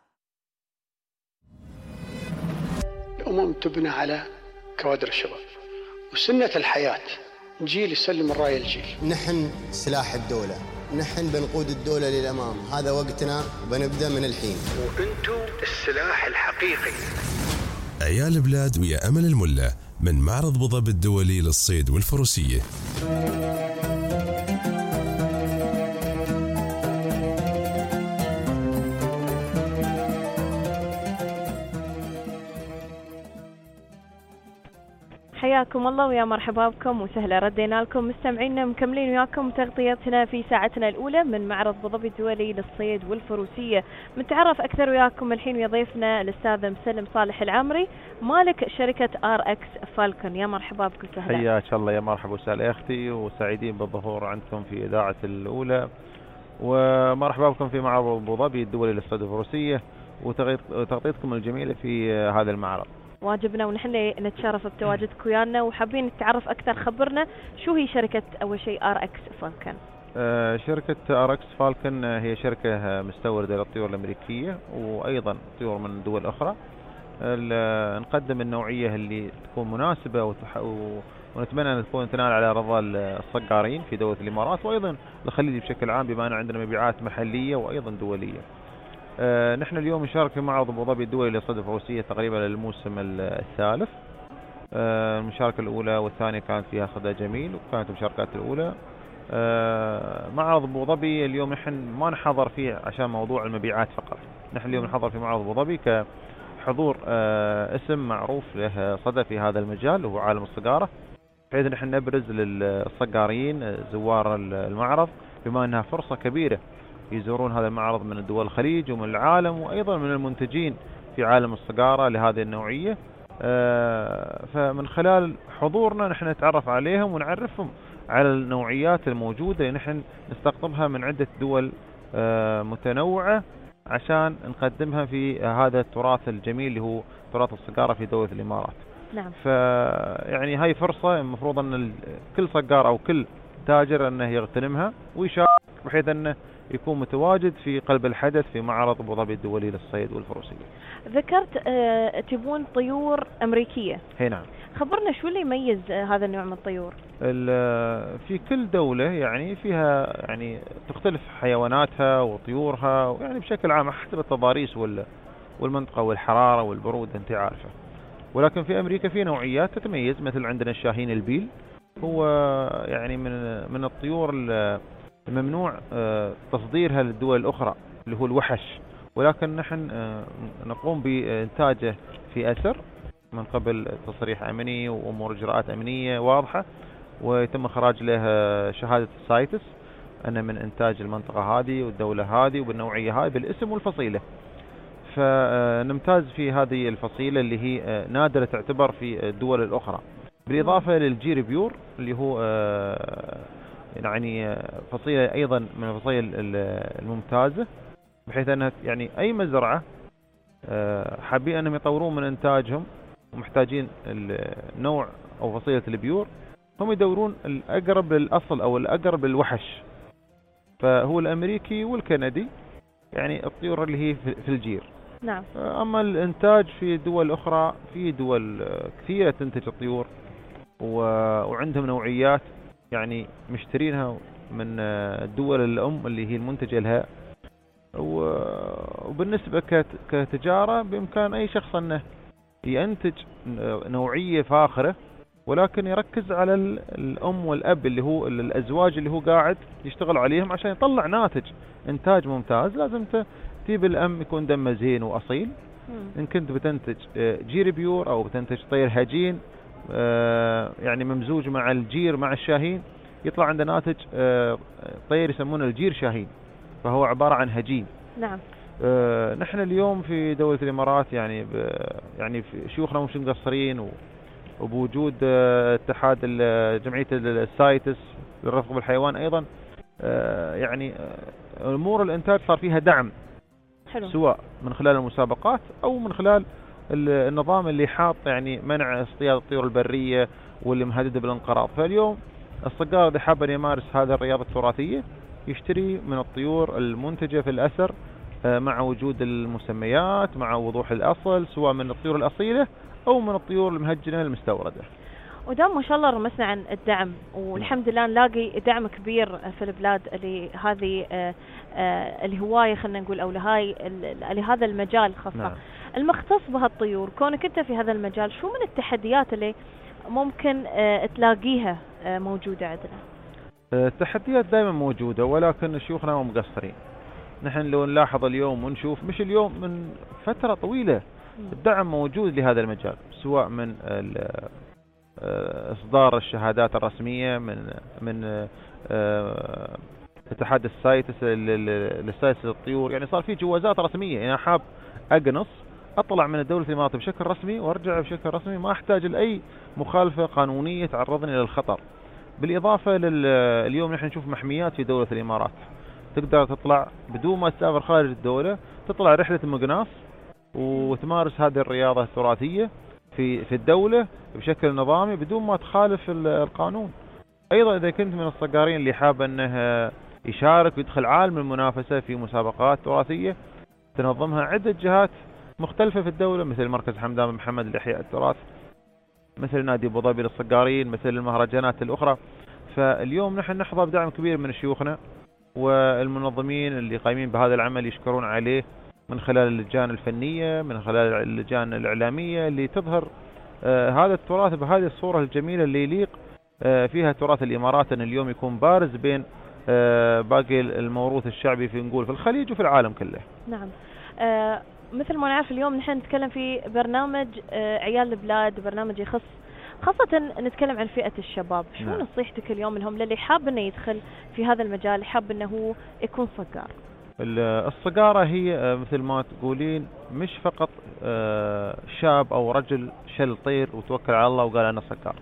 الأمم تبنى على كوادر الشباب، وسنة الحياة جيل يسلم الراية الجيل. نحن سلاح الدولة، نحن بنقود الدولة للأمام، هذا وقتنا وبنبدأ من الحين. وأنتم السلاح الحقيقي. عيال بلاد ويا أمل الملة من معرض بضب الدولي للصيد والفروسية. حياكم الله ويا مرحبا بكم وسهلا. ردينا لكم مستمعينا، مكملين وياكم تغطيتنا في ساعتنا الأولى من معرض أبو ظبي الدولي للصيد والفروسية. متعرف أكثر وياكم الحين ويا ضيفنا الأستاذ مسلم صالح العامري مالك شركة RX فالكون. يا مرحبا بكم سهلا. حياك الله، يا مرحبا وسهلا أختي، وسعيدين بالظهور عندكم في إذاعة الأولى، ومرحبا بكم في معرض أبو ظبي الدولي للصيد والفروسية وتغطيتكم الجميلة في هذا المعرض. واجبنا ونحن نتشرف بتواجدك ويانا، وحابين نتعرف أكثر. خبرنا شو هي شركة أول شيء RX فالكون؟ شركة RX فالكون هي شركة مستوردة للطيور الأمريكية وأيضا طيور من دول أخرى. نقدم النوعية اللي تكون مناسبة ونتمنى أن تكون تنال على رضا الصقارين في دولة الإمارات وأيضا الخليج بشكل عام، بما أن عندنا مبيعات محلية وأيضا دولية. نحن اليوم نشارك في معرض أبو ظبي الدولي للصيد والفروسية تقريبا للموسم الثالث. المشاركة الأولى والثانية كانت فيها صدى جميل وكانت المشاركات الأولى. معرض أبو ظبي اليوم نحن ما نحضر فيه عشان موضوع المبيعات فقط، نحن اليوم نحضر في معرض أبو ظبي كحضور اسم معروف له صدى في هذا المجال وهو عالم الصقارة، بحيث نحن نبرز للصقارين زوار المعرض، بما أنها فرصة كبيرة يزورون هذا المعرض من دول الخليج ومن العالم وأيضا من المنتجين في عالم الصقارة لهذه النوعية. فمن خلال حضورنا نحن نتعرف عليهم ونعرفهم على النوعيات الموجودة اللي نحن نستقطبها من عدة دول متنوعة عشان نقدمها في هذا التراث الجميل اللي هو تراث الصقارة في دولة الإمارات. نعم. يعني هاي فرصة المفروض أن كل صقار أو كل تاجر أنه يغتنمها ويشارك، بحيث أنه يكون متواجد في قلب الحدث في معرض أبو ظبي الدولي للصيد والفروسية. ذكرت تبون طيور أمريكية. هي نعم. خبرنا شو اللي يميز هذا النوع من الطيور؟ في كل دولة يعني فيها يعني تختلف حيواناتها وطيورها، يعني بشكل عام حسب التضاريس والمنطقة والحرارة والبرود أنت عارفة. ولكن في أمريكا في نوعيات تتميز، مثل عندنا الشاهين البيل، هو يعني من الطيور الممنوع تصديرها للدول الأخرى اللي هو الوحش، ولكن نحن نقوم بإنتاجه في أسر من قبل تصريح أمني وأمور إجراءات أمنية واضحة، ويتم إخراج له شهادة السايتس أنا من إنتاج المنطقة هذه والدولة هذه وبالنوعية هذه بالاسم والفصيلة. فنمتاز في هذه الفصيلة اللي هي نادرة تعتبر في الدول الأخرى، بالإضافة للجير بيور اللي هو يعني فصيلة أيضا من الفصائل الممتازة، بحيث أنها يعني أي مزرعة حابين أنهم يطورون من إنتاجهم ومحتاجين النوع أو فصيلة البيور، هم يدورون الأقرب للأصل أو الأقرب للوحش، فهو الأمريكي والكندي، يعني الطيور اللي هي في الجير. نعم. أما الإنتاج في دول أخرى، في دول كثيرة تنتج الطيور وعندهم نوعيات يعني مشترينها من الدول الأم اللي هي المنتجة لها. وبالنسبة كتجارة بإمكان أي شخص أنه ينتج نوعية فاخرة، ولكن يركز على الأم والأب اللي هو الأزواج اللي هو قاعد يشتغل عليهم عشان يطلع ناتج إنتاج ممتاز. لازم تجيب الأم يكون دمه زين وأصيل. إن كنت بتنتج جير بيور أو بتنتج طير هجين يعني ممزوج مع الجير مع الشاهين، يطلع عند ناتج طير يسمونه الجير شاهين، فهو عبارة عن هجين. نعم. نحن اليوم في دولة الإمارات يعني يعني في شيوخنا مش مقصرين، وبوجود اتحاد جمعية السايتس للرفق بالحيوان أيضا يعني أمور الإنتاج صار فيها دعم. حلو. سواء من خلال المسابقات أو من خلال النظام اللي حاط يعني منع اصطياد الطيور البرية واللي مهدد بالانقراض. فاليوم الصقار اللي حاب يمارس هذه الرياضة التراثية يشتري من الطيور المنتجة في الأسر مع وجود المسميات، مع وضوح الأصل، سواء من الطيور الأصيلة أو من الطيور المهجنة المستوردة. ودام ما شاء الله رمسنا عن الدعم، والحمد لله نلاقي دعم كبير في البلاد لهذه الهواية، خلينا نقول، أو لهذا المجال خاصة. نعم. المختص بهالطيور، كونك أنت في هذا المجال، شو من التحديات اللي ممكن تلاقيها موجودة عندنا؟ التحديات دائما موجودة، ولكن شيوخنا ما مقصرين. نحن لو نلاحظ اليوم ونشوف، مش اليوم، من فترة طويلة الدعم موجود لهذا المجال، سواء من إصدار الشهادات الرسمية من اتحاد السايتس للسايتس للطيور. يعني صار في جوازات رسمية. يعني حاب أقنص أطلع من الدولة الإمارات بشكل رسمي وأرجع بشكل رسمي، ما أحتاج لأي مخالفة قانونية تعرضني للخطر. بالإضافة اليوم نحن نشوف محميات في دولة الإمارات، تقدر تطلع بدون ما تسافر خارج الدولة، تطلع رحلة مقناص وتمارس هذه الرياضة التراثية في الدولة بشكل نظامي بدون ما تخالف القانون. أيضا إذا كنت من الصقارين اللي حاب أنه يشارك ويدخل عالم المنافسة في مسابقات تراثية تنظمها عدة جهات مختلفة في الدولة، مثل مركز حمدان بن محمد لإحياء التراث، مثل نادي أبو ظبي للصقارين، مثل المهرجانات الأخرى. فاليوم نحن نحظى بدعم كبير من شيوخنا والمنظمين اللي قايمين بهذا العمل، يشكرون عليه من خلال اللجان الفنية، من خلال اللجان الإعلامية اللي تظهر هذا التراث بهذه الصورة الجميلة اللي يليق فيها تراث الإمارات، أن اليوم يكون بارز بين باقي الموروث الشعبي في نقول في الخليج وفي العالم كله. نعم. مثل ما نعرف اليوم نحن نتكلم في برنامج عيال البلاد، برنامج يخص خاصة نتكلم عن فئة الشباب. شو نصيحتك اليوم لهم للي حاب انه يدخل في هذا المجال، حاب انه هو يكون صقار؟ الصقارة هي مثل ما تقولين مش فقط شاب او رجل شل طير وتوكل على الله وقال انا صقار.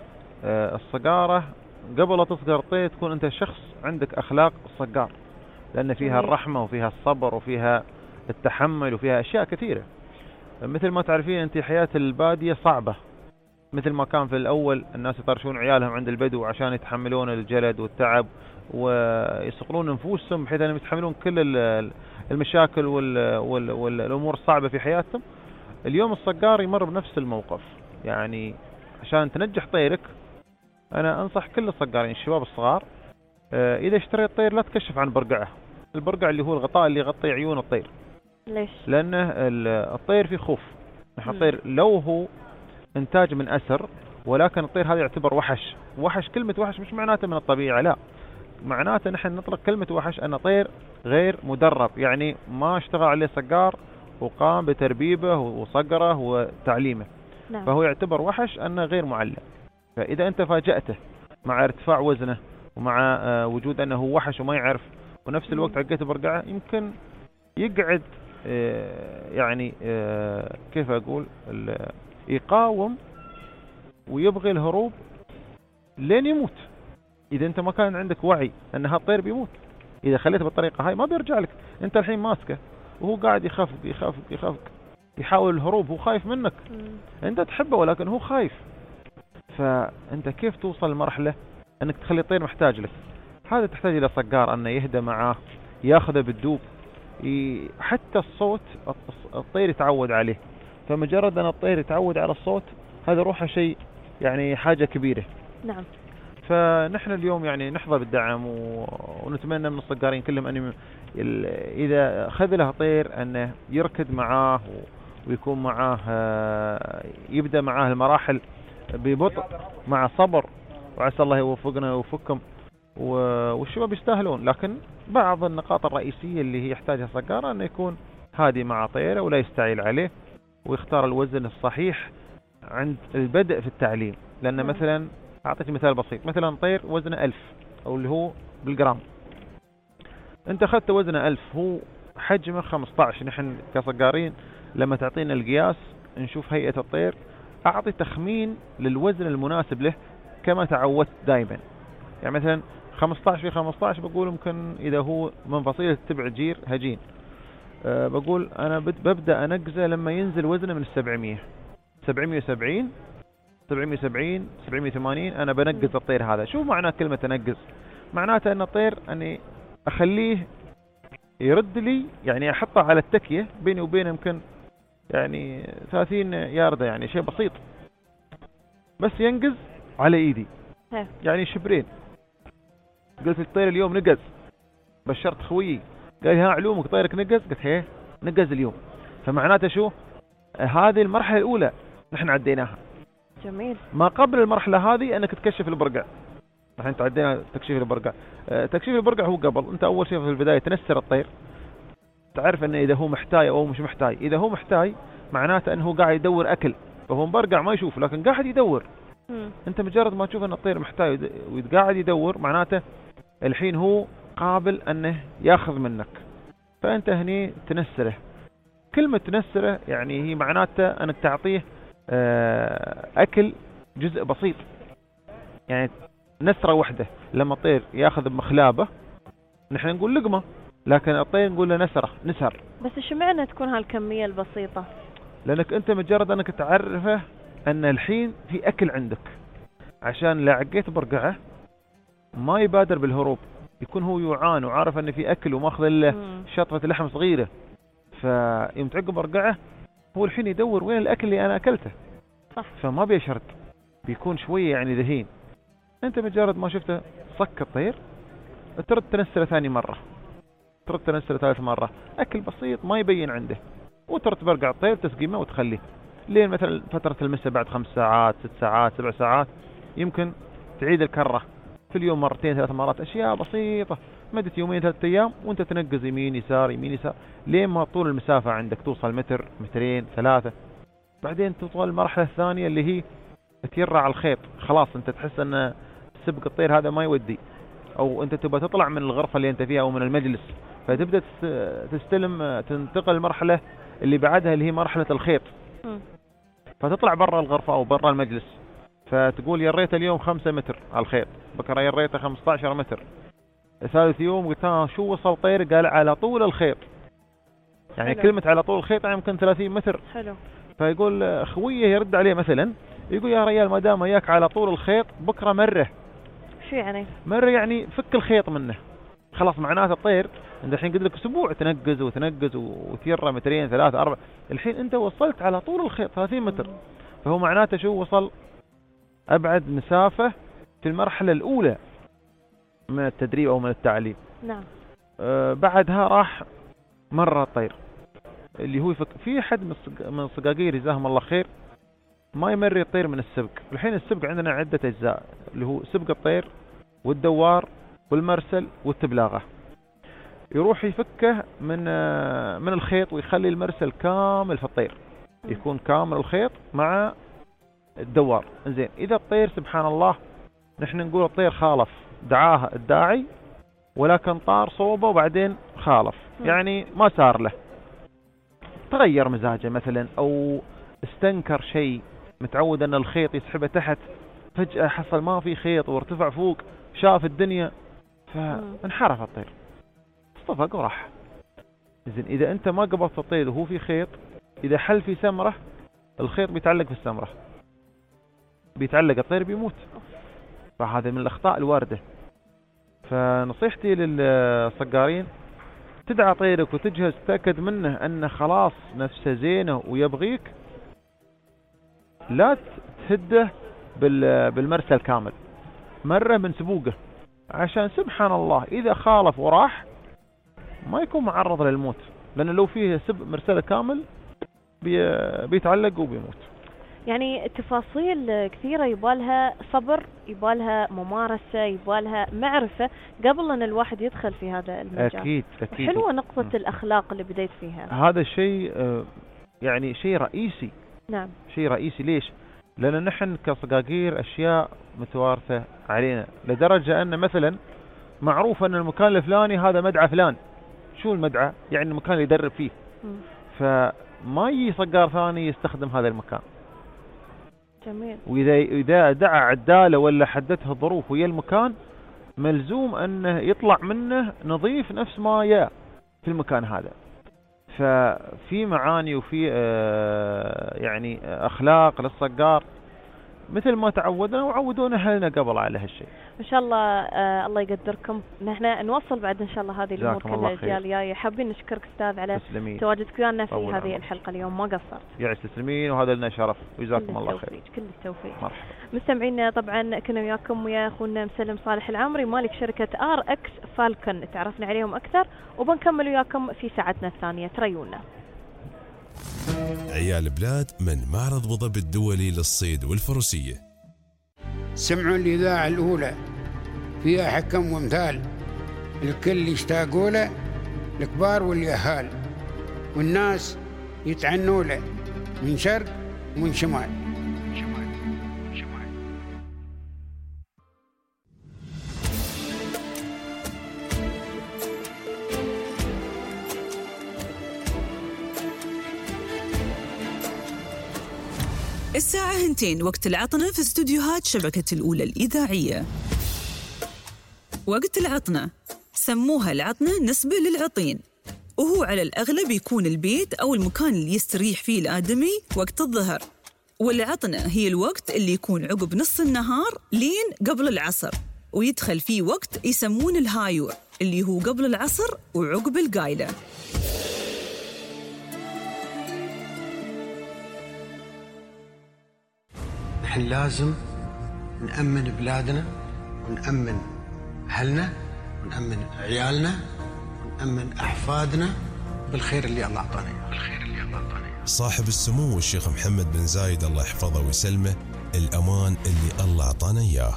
الصقارة قبل لا تصقر طير تكون انت شخص عندك اخلاق الصقار، لان فيها الرحمة وفيها الصبر وفيها التحمل وفيها اشياء كثيرة. مثل ما تعرفين انت حياة البادية صعبة، مثل ما كان في الاول الناس يطرشون عيالهم عند البدو عشان يتحملون الجلد والتعب ويصقلون انفسهم بحيث انهم يتحملون كل المشاكل والامور الصعبة في حياتهم. اليوم الصقار يمر بنفس الموقف. يعني عشان تنجح طيرك انا انصح كل الصقارين الشباب الصغار اذا اشتريت طير لا تكشف عن برقعه. البرقع اللي هو الغطاء اللي يغطي عيون الطير. ليش؟ لانه الطير فيه خوف. الطير لو هو انتاج من اسر، ولكن الطير هذا يعتبر وحش. وحش، كلمة وحش مش معناته من الطبيعة، لا، معناته نحن نطلق كلمة وحش أن طير غير مدرب، يعني ما اشتغل عليه صقار وقام بتربيبه وصقره وتعليمه. نعم. فهو يعتبر وحش أنه غير معلم. فإذا أنت فاجأته مع ارتفاع وزنه ومع وجود أنه وحش وما يعرف ونفس الوقت عقيته برقعه، يمكن يقعد يعني كيف أقول يقاوم ويبغي الهروب لين يموت. إذا أنت ما كان عندك وعي أن هالطير بيموت، إذا خليته بالطريقة هاي ما بيرجع لك. أنت الحين ماسكه وهو قاعد يخافك يحاول الهروب، هو خايف منك. أنت تحبه ولكن هو خايف. فأنت كيف توصل لمرحلة أنك تخلي الطير محتاج لك؟ هذا تحتاج إلى صقار أنه يهدى معاه، ياخذه بالدوب، حتى الصوت الطير يتعود عليه. فمجرد أن الطير يتعود على الصوت هذا روحه شيء يعني حاجة كبيرة. نعم. فنحن اليوم يعني نحظى بالدعم ونتمنى من الصقارين كلهم أن إذا أخذ له طير أنه يركض معاه ويكون معاه، يبدأ معاه المراحل ببطء مع صبر، وعسى الله يوفقنا ويوفقكم. والشباب يستاهلون، لكن بعض النقاط الرئيسية اللي هي يحتاجها الصقارة أنه يكون هادي مع طيره ولا يستعيل عليه، ويختار الوزن الصحيح عند البدء في التعليم. لأن مثلا أعطيك مثال بسيط، مثلا طير وزنه 1000 أو اللي هو بالجرام، أنت أخذت وزنه 1000 هو حجمه 15. نحن كصقارين لما تعطينا القياس نشوف هيئة الطير، أعطي تخمين للوزن المناسب له كما تعودت دائما. يعني مثلا 15 في 15 بقول ممكن إذا هو من فصيلة تبع جير هجين، بقول أنا ببدأ أنقزه لما ينزل وزنه من 700 770 780 أنا بنقز الطير هذا. شو معنى كلمة تنقز؟ معناته أن الطير أني أخليه يرد لي، يعني أحطه على التكية بيني وبينه يمكن يعني 30 ياردة، يعني شيء بسيط، بس ينقز على إيدي يعني شبرين. قلت الطير اليوم نقز، بشرت خويي قال ها علومك طيرك نقز، قلت هيه نقز اليوم. فمعناته شو؟ هذه المرحلة الأولى نحن عديناها. جميل. ما قبل المرحلة هذه أنك تكشف البرقع. نحن تعدينا تكشيف البرقع. تكشيف البرقع هو قبل، أنت أول شيء في البداية تنسر الطير، تعرف أنه إذا هو محتاج أو مش محتاج. إذا هو محتاج معناته أنه قاعد يدور أكل، فهو مبرقع ما يشوف لكن قاعد يدور. انت مجرد ما تشوف ان الطير محتاج ويتقاعد يدور، معناته الحين هو قابل انه ياخذ منك، فانت هني تنسره. كلمة تنسره يعني هي معناته انك تعطيه اكل جزء بسيط، يعني نسرة واحدة. لما الطير ياخذ بمخلابه نحن نقول لقمة، لكن الطير نقول له نسر. بس ايش معنى تكون هالكمية البسيطة؟ لانك انت مجرد انك تعرفه ان الحين في اكل عندك، عشان لا عقيت برقعه ما يبادر بالهروب، يكون هو يعان وعارف ان في اكل وماخذ له شطفة لحم صغيرة، فيوم تعقب برقعه هو الحين يدور وين الاكل اللي انا اكلته. صح. فما بيشرد، بيكون شوية يعني ذهين. انت مجرد ما شفته صك الطير ترد تنسله ثاني مرة، ترد تنسله ثالث مرة، اكل بسيط ما يبين عنده، وترد برقع الطير تسقيمه وتخليه لين مثلا فترة المساء بعد 5 ساعات 6 ساعات 7 ساعات. يمكن تعيد الكرة في اليوم 2 3 مرات، اشياء بسيطة مدة 2 3 ايام، وانت تنقز يمين يسار يمين يسار لين ما طول المسافة عندك توصل متر 2 3. بعدين توصل المرحلة الثانية اللي هي تيرع الخيط، خلاص انت تحس ان سبق الطير هذا ما يودي، او انت تبغى تطلع من الغرفة اللي انت فيها او من المجلس، فتبدأ تستلم تنتقل المرحلة اللي بعدها اللي هي مرحلة الخيط. فتطلع برا الغرفة او برا المجلس، فتقول يريت اليوم 5 متر على الخيط، بكرة يريته 15 متر. ثالث يوم قلت شو وصل طير؟ قال على طول الخيط. يعني حلو. كلمة على طول الخيط يعني يمكن 30 متر. حلو. فيقول خويه يرد عليه مثلا يقول يا ريال ما دام اياك على طول الخيط بكرة مرة. شو يعني؟ مرة يعني فك الخيط منه، خلاص معناته الطير انت الحين قد لك اسبوع تنقز وتنقز وتيره 2 3 4، الحين انت وصلت على طول الخيط 30 متر. فهو معناته شو وصل ابعد مسافة في المرحلة الاولى من التدريب او من التعليم. نعم. بعدها راح مرة الطير اللي هو في حد من الصقاقير جزاهم الله خير ما يمري الطير من السبق. الحين السبق عندنا عدة اجزاء اللي هو سبق الطير والدوار والمرسل والتبلاغة. يروح يفكه من الخيط ويخلي المرسل كامل في الطير، يكون كامل الخيط مع الدوار. زين اذا الطير سبحان الله نحن نقول الطير خالف، دعاه الداعي ولكن طار صوبه وبعدين خالف، يعني ما صار له، تغير مزاجه مثلا او استنكر شيء، متعود ان الخيط يسحبه تحت، فجأة حصل ما في خيط وارتفع فوق، شاف الدنيا فانحرف الطير، اصطفق وراح. زين اذا انت ما قبضت الطير وهو في خيط، اذا حل في سمرة الخيط بيتعلق في السمرة، بيتعلق الطير بيموت. فهذا من الاخطاء الواردة. فنصيحتي للصقارين تدعى طيرك وتجهز تأكد منه انه خلاص نفسه زينه ويبغيك، لا تهده بالمرسل كامل، مرة من سبوقه، عشان سبحان الله اذا خالف وراح ما يكون معرض للموت، لان لو فيه مرسله كامل بيتعلق وبيموت. يعني تفاصيل كثيرة يبالها صبر، يبالها ممارسة، يبالها معرفة قبل ان الواحد يدخل في هذا المجال. اكيد. حلوة نقطة الاخلاق اللي بديت فيها. هذا الشيء يعني شيء رئيسي. نعم. شيء رئيسي. ليش؟ لان نحن كصقاقير اشياء متوارثة علينا، لدرجة ان مثلا معروف ان المكان الفلاني هذا مدعى فلان. شو المدعى؟ يعني المكان اللي يدرب فيه. فما يجي صقار ثاني يستخدم هذا المكان. جميل. وإذا دعا عدالة ولا حدتها الظروف ويا المكان، ملزوم أنه يطلع منه نظيف نفس ما يا في المكان هذا. ففي معاني وفي يعني أخلاق للصقار مثل ما تعودنا وعودونا أهلنا قبل على هالشيء. إن شاء الله الله يقدركم. نحن نوصل بعد إن شاء الله هذه الأمور كلها الأجيال الجاية. حابين نشكرك أستاذ على تواجدك ويانا في هذه الحلقة اليوم، ما قصرت. يعيش تسلمين، وهذا لنا شرف، وجزاكم الله خير. كل التوفيق. مرحبا. مستمعينا طبعا كنا وياكم ويا أخونا مسلم صالح العامري مالك شركة RX فالكون، تعرفنا عليهم أكثر وبنكمل وياكم في ساعتنا الثانية. تريونا. عيال بلاد من معرض أبو ظبي الدولي للصيد والفروسية. سمعوا الإذاعة الأولى فيها حكم وامثال، الكل يشتاقوا له، الكبار واليهال، والناس يتعنوا له من شرق ومن شمال. الساعة 2 وقت العطنة في استوديوهات شبكة الأولى الإذاعية. وقت العطنة سموها العطنة نسبة للعطين، وهو على الأغلب يكون البيت أو المكان اللي يستريح فيه الآدمي وقت الظهر. والعطنة هي الوقت اللي يكون عقب نص النهار لين قبل العصر، ويدخل فيه وقت يسمون الهايور اللي هو قبل العصر وعقب القايلة. نحن لازم نأمن بلادنا ونأمن أهلنا ونأمن عيالنا ونأمن أحفادنا بالخير اللي الله أعطانا إياه. صاحب السمو الشيخ محمد بن زايد الله يحفظه ويسلمه، الأمان اللي الله أعطانا إياه.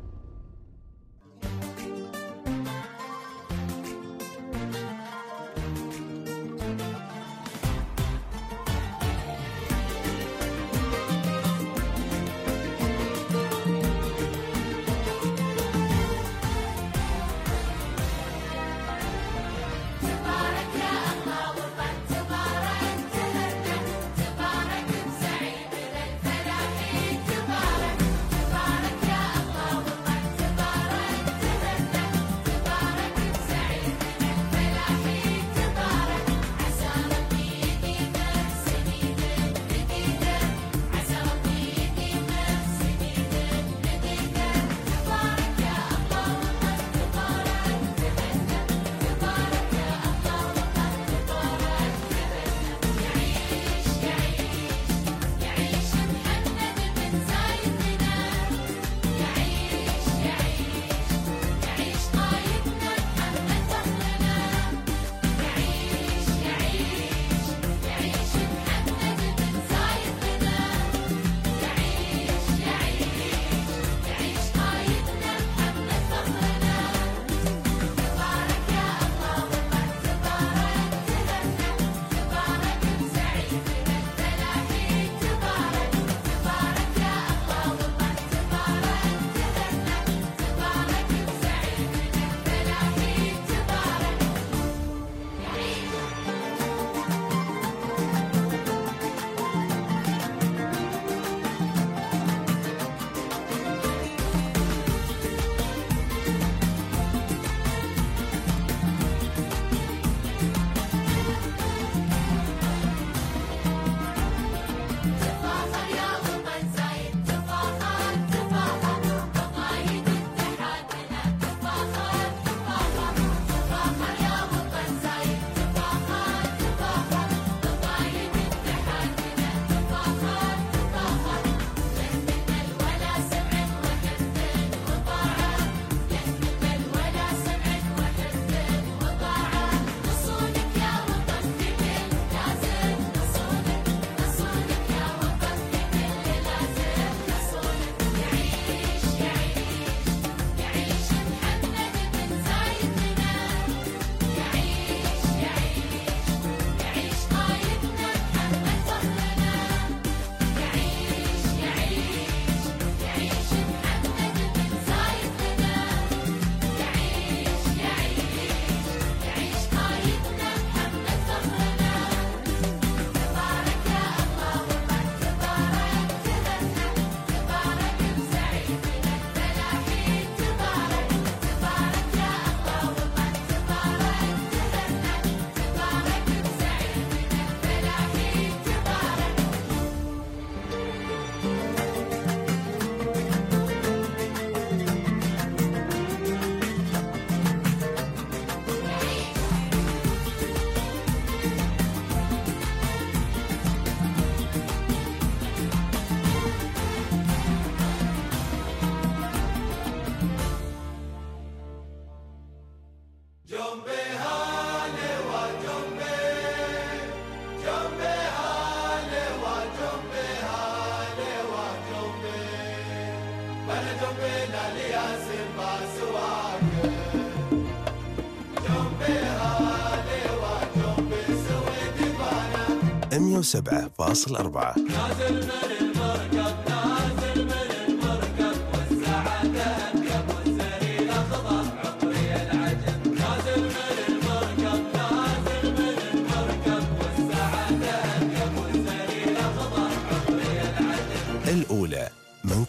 مية وسبعة فاصل 4.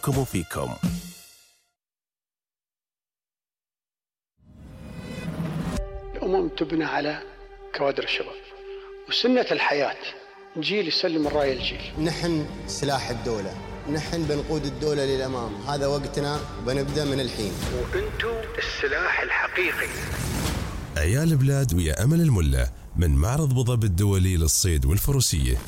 بكم وفيكم. الأمم تبنى على كوادر الشباب، وسنة الحياة جيل يسلم الراية الجيل. نحن سلاح الدولة، نحن بنقود الدولة للأمام، هذا وقتنا بنبدأ من الحين. وأنتم السلاح الحقيقي. عيال بلاد ويا أمل الملة من معرض أبو ظبي الدولي للصيد والفروسية.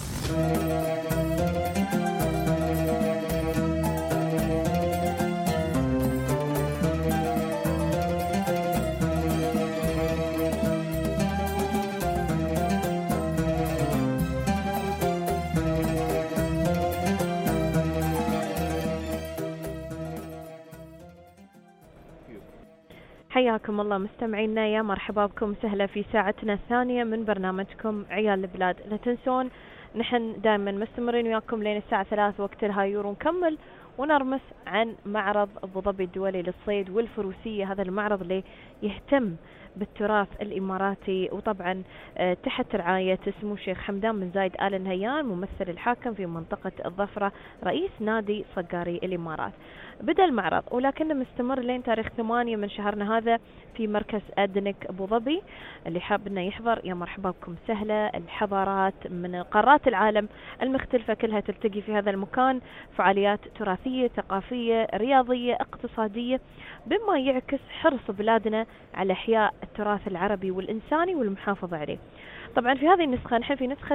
حياكم الله مستمعينا، يا مرحبا بكم، سهلا في ساعتنا الثانية من برنامجكم عيال البلاد. لا تنسون نحن دائما مستمرين وياكم لين الساعة 3 وقت الهايور، ونكمل ونرمس عن معرض أبو ظبي الدولي للصيد والفروسية. هذا المعرض اللي يهتم بالتراث الإماراتي، وطبعا تحت رعاية سمو الشيخ حمدان بن زايد آل نهيان ممثل الحاكم في منطقة الظفرة رئيس نادي صقاري الإمارات. بدأ المعرض ولكنه مستمر لين تاريخ 8 من شهرنا هذا في مركز أدنك أبو ظبي. اللي حاب انه يحضر يا مرحبا بكم، سهلة. الحضارات من قارات العالم المختلفة كلها تلتقي في هذا المكان، فعاليات تراثية ثقافية رياضية اقتصادية، بما يعكس حرص بلادنا على إحياء التراث العربي والإنساني والمحافظة عليه. طبعا في هذه النسخة نحن في نسخة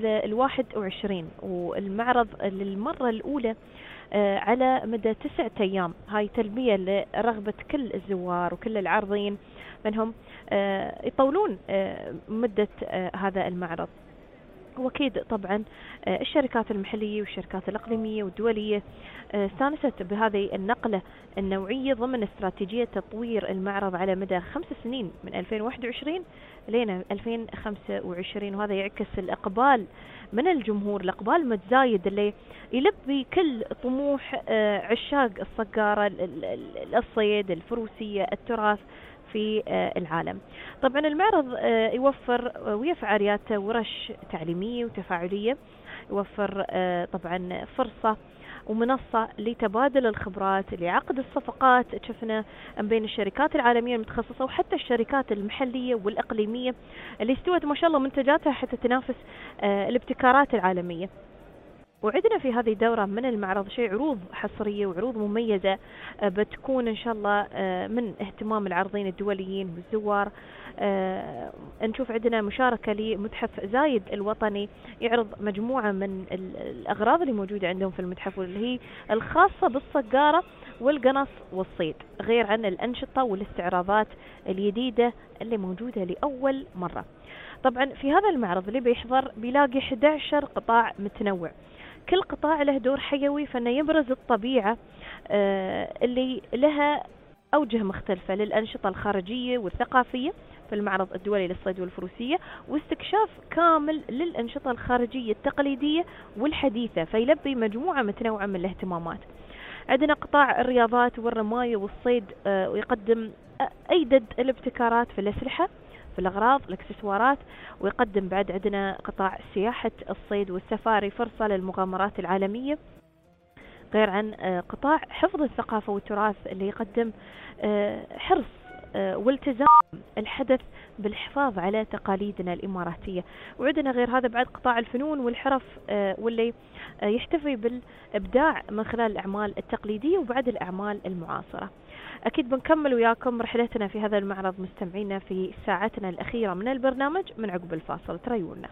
21، والمعرض للمرة الأولى على مدى 9 أيام. هاي تلبية لرغبة كل الزوار وكل العارضين منهم يطولون مدة هذا المعرض. وأكيد طبعا الشركات المحلية والشركات الإقليمية والدولية استانست بهذه النقلة النوعية ضمن استراتيجية تطوير المعرض على مدى 5 سنين من 2021 لين 2025. وهذا يعكس الإقبال من الجمهور، الإقبال متزايد اللي يلبي كل طموح عشاق الصقارة، الصيد، الفروسية، التراث في العالم. طبعا المعرض يوفر ويا فعالياته ورش تعليمية وتفاعلية، يوفر طبعا فرصة ومنصة لتبادل الخبرات، لعقد الصفقات شفنا بين الشركات العالمية المتخصصة وحتى الشركات المحلية والإقليمية اللي استوت ما شاء الله منتجاتها حتى تنافس الابتكارات العالمية. وعندنا في هذه الدورة من المعرض شيء عروض حصرية وعروض مميزة بتكون إن شاء الله من اهتمام العارضين الدوليين والزوار. نشوف عندنا مشاركة لمتحف زايد الوطني يعرض مجموعة من الأغراض اللي موجودة عندهم في المتحف، واللي هي الخاصة بالصقارة والقنص والصيد، غير عن الأنشطة والاستعراضات الجديدة اللي موجودة لأول مرة. طبعا في هذا المعرض اللي بيحضر بيلاقي 11 قطاع متنوع، كل قطاع له دور حيوي، فإنه يبرز الطبيعة اللي لها أوجه مختلفة للأنشطة الخارجية والثقافية في المعرض الدولي للصيد والفروسية، واستكشاف كامل للأنشطة الخارجية التقليدية والحديثة، فيلبي مجموعة متنوعة من الاهتمامات. عندنا قطاع الرياضات والرماية والصيد، ويقدم أيدد الابتكارات في الأسلحة، في الأغراض، الإكسسوارات، ويقدم بعد عندنا قطاع سياحة الصيد والسفاري، فرصة للمغامرات العالمية، غير عن قطاع حفظ الثقافة والتراث اللي يقدم حرص والتزام الحدث بالحفاظ على تقاليدنا الإماراتية. وعندنا غير هذا بعد قطاع الفنون والحرف، واللي يحتفي بالإبداع من خلال الأعمال التقليدية وبعد الأعمال المعاصرة. أكيد بنكمل وياكم رحلتنا في هذا المعرض مستمعينا في ساعتنا الأخيرة من البرنامج من عقب الفاصل، تريونا.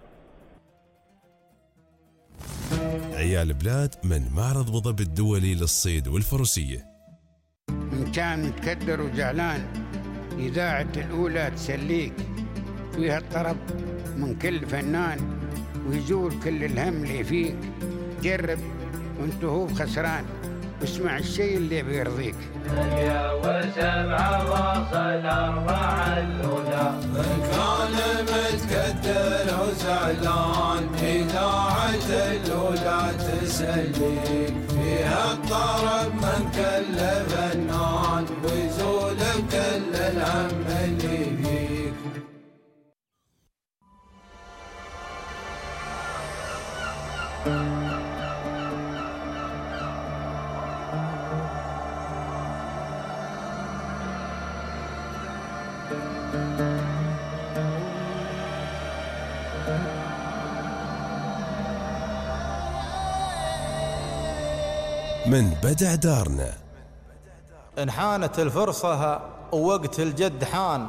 عيال بلاد من معرض أبو ظبي الدولي للصيد والفروسية. إن كان متكدر وزعلان إذاعة الأولى تسليك، فيها الطرب من كل فنان ويزول كل الهم اللي فيك. جرب وانت هو خسران، اسمع الشيء اللي بيرضيك. 107 واصل 4 الأولى، كان متكدر وزعلان إذاعة الأولى تسليك، فيها الطرب من كل فنان ويزول كل الهم اللي فيك. من بدع دارنا. إن حانت الفرصة ووقت الجد حان،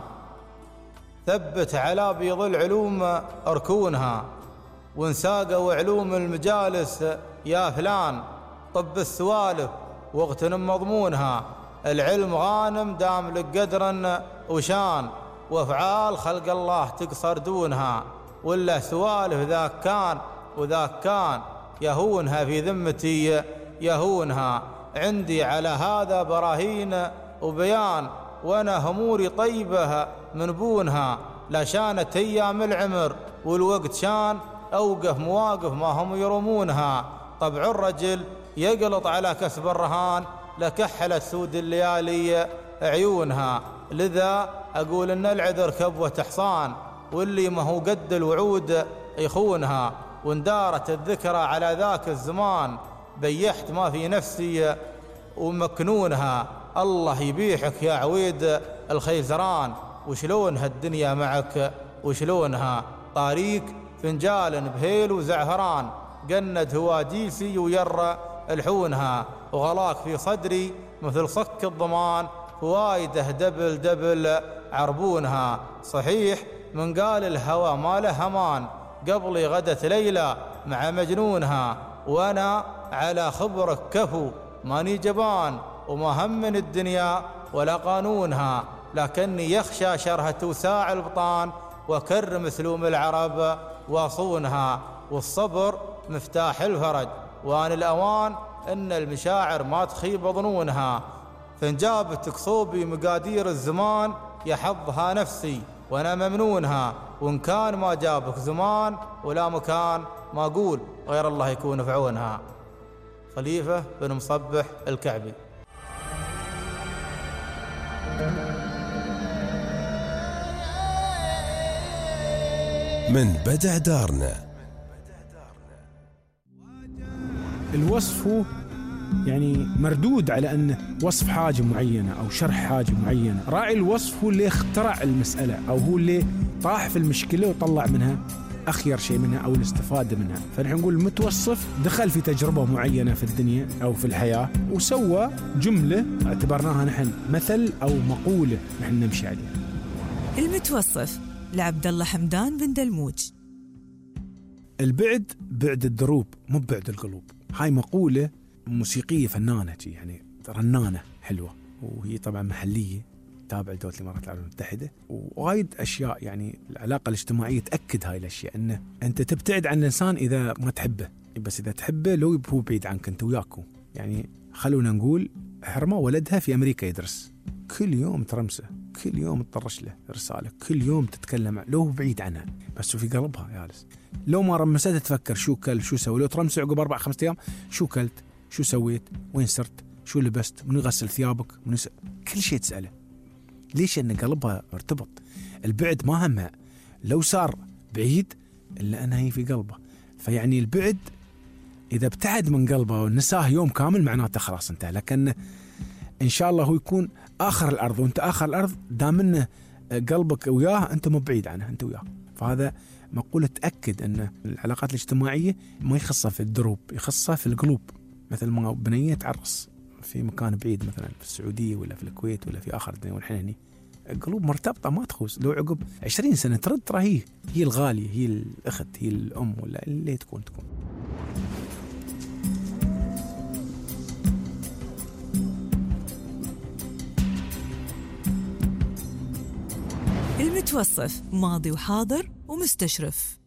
ثبت على بيض العلوم أركونها، وانساقوا علوم المجالس يا فلان، طب السوالف واغتنم مضمونها، العلم غانم دام لك قدرا وشان، وافعال خلق الله تقصر دونها، ولا سوالف ذاك كان وذاك كان، يهونها في ذمتي يهونها، عندي على هذا براهين وبيان، وانا هموري طيبة من بونها، لا شانت ايام العمر والوقت شان، اوقف مواقف ما هم يرمونها، طبع الرجل يقلط على كسب الرهان، لكحلت سود الليالي عيونها، لذا اقول ان العذر كبوة حصان، واللي ما هو قد الوعود يخونها، واندارت الذكرى على ذاك الزمان، بيحت ما في نفسي ومكنونها، الله يبيحك يا عويد الخيزران، وشلون هالدنيا معك وشلونها، طاريك فنجال بهيل وزعفران، قند هواجيسي وير الحونها، وغلاك في صدري مثل صك الضمان، فوايده دبل دبل عربونها، صحيح من قال الهوى ما له امان، قبلي غدت ليلى مع مجنونها، وانا على خبرك كفو ماني جبان، وما هم من الدنيا ولا قانونها، لكني يخشى شرها وساع البطان، وكرم سلوم العرب واصونها، والصبر مفتاح الفرج، وان الاوان ان المشاعر ما تخيب ظنونها، فانجابتك صوبي مقادير الزمان، يحظها نفسي وانا ممنونها، وان كان ما جابك زمان ولا مكان، ما اقول غير الله يكون في عونها. خليفة بن مصبح الكعبي. من بدع دارنا. الوصف هو يعني مردود على أنه وصف حاجة معينة أو شرح حاجة معينة. راعي الوصف هو اللي اخترع المسألة، أو هو اللي طاح في المشكلة وطلع منها أخير شيء منها أو الاستفادة منها. فنحن نقول المتوصف دخل في تجربة معينة في الدنيا أو في الحياة وسوى جملة اعتبرناها نحن مثل أو مقولة نحن نمشي عليها. المتوصف لعبد الله حمدان بن دلموج. البعد بعد الدروب مو بعد القلوب. هاي مقولة موسيقية فنانة يعني رنانة حلوة، وهي طبعا محلية تابع لدولة الإمارات العربية المتحدة، ووايد أشياء يعني العلاقة الاجتماعية تأكد هاي الأشياء، أنه أنت تبتعد عن الإنسان إذا ما تحبه، بس إذا تحبه لو هو بعيد عنك أنت وياكو. يعني خلونا نقول حرمة ولدها في أمريكا يدرس، كل يوم ترمسه، كل يوم تطرش له رسالة، كل يوم تتكلم لو هو بعيد عنها، بس في قلبها جالس. لو ما رمسته تفكر شو كل شو سوي. لو ترمسه عقب 4-5 أيام شو كلت، شو سويت، وين صرت، شو لبست، من يغسل ثيابك، كل شيء تسأله. ليش؟ أن قلبها ارتبط. البعد ما همها لو صار بعيد إلا أنها هي في قلبه. فيعني البعد إذا ابتعد من قلبه ونساه يوم كامل معناته خلاص انتهى. لكن إن شاء الله هو يكون آخر الأرض وانت آخر الأرض، دام انه قلبك وياه انت مو بعيد عنه، انت وياه. فهذا مقولة تأكد أن العلاقات الاجتماعية ما يخصها في الدروب، يخصها في القلوب. مثل ما بنية تعرس في مكان بعيد مثلا في السعودية ولا في الكويت ولا في آخر الدنيا، ونحن هني القلوب مرتبطة ما تخوس. لو عقب 20 سنة ترد ترى هي الغالية، هي الأخت، هي الأم، ولا اللي تكون. المتوصف ماضي وحاضر ومستشرف.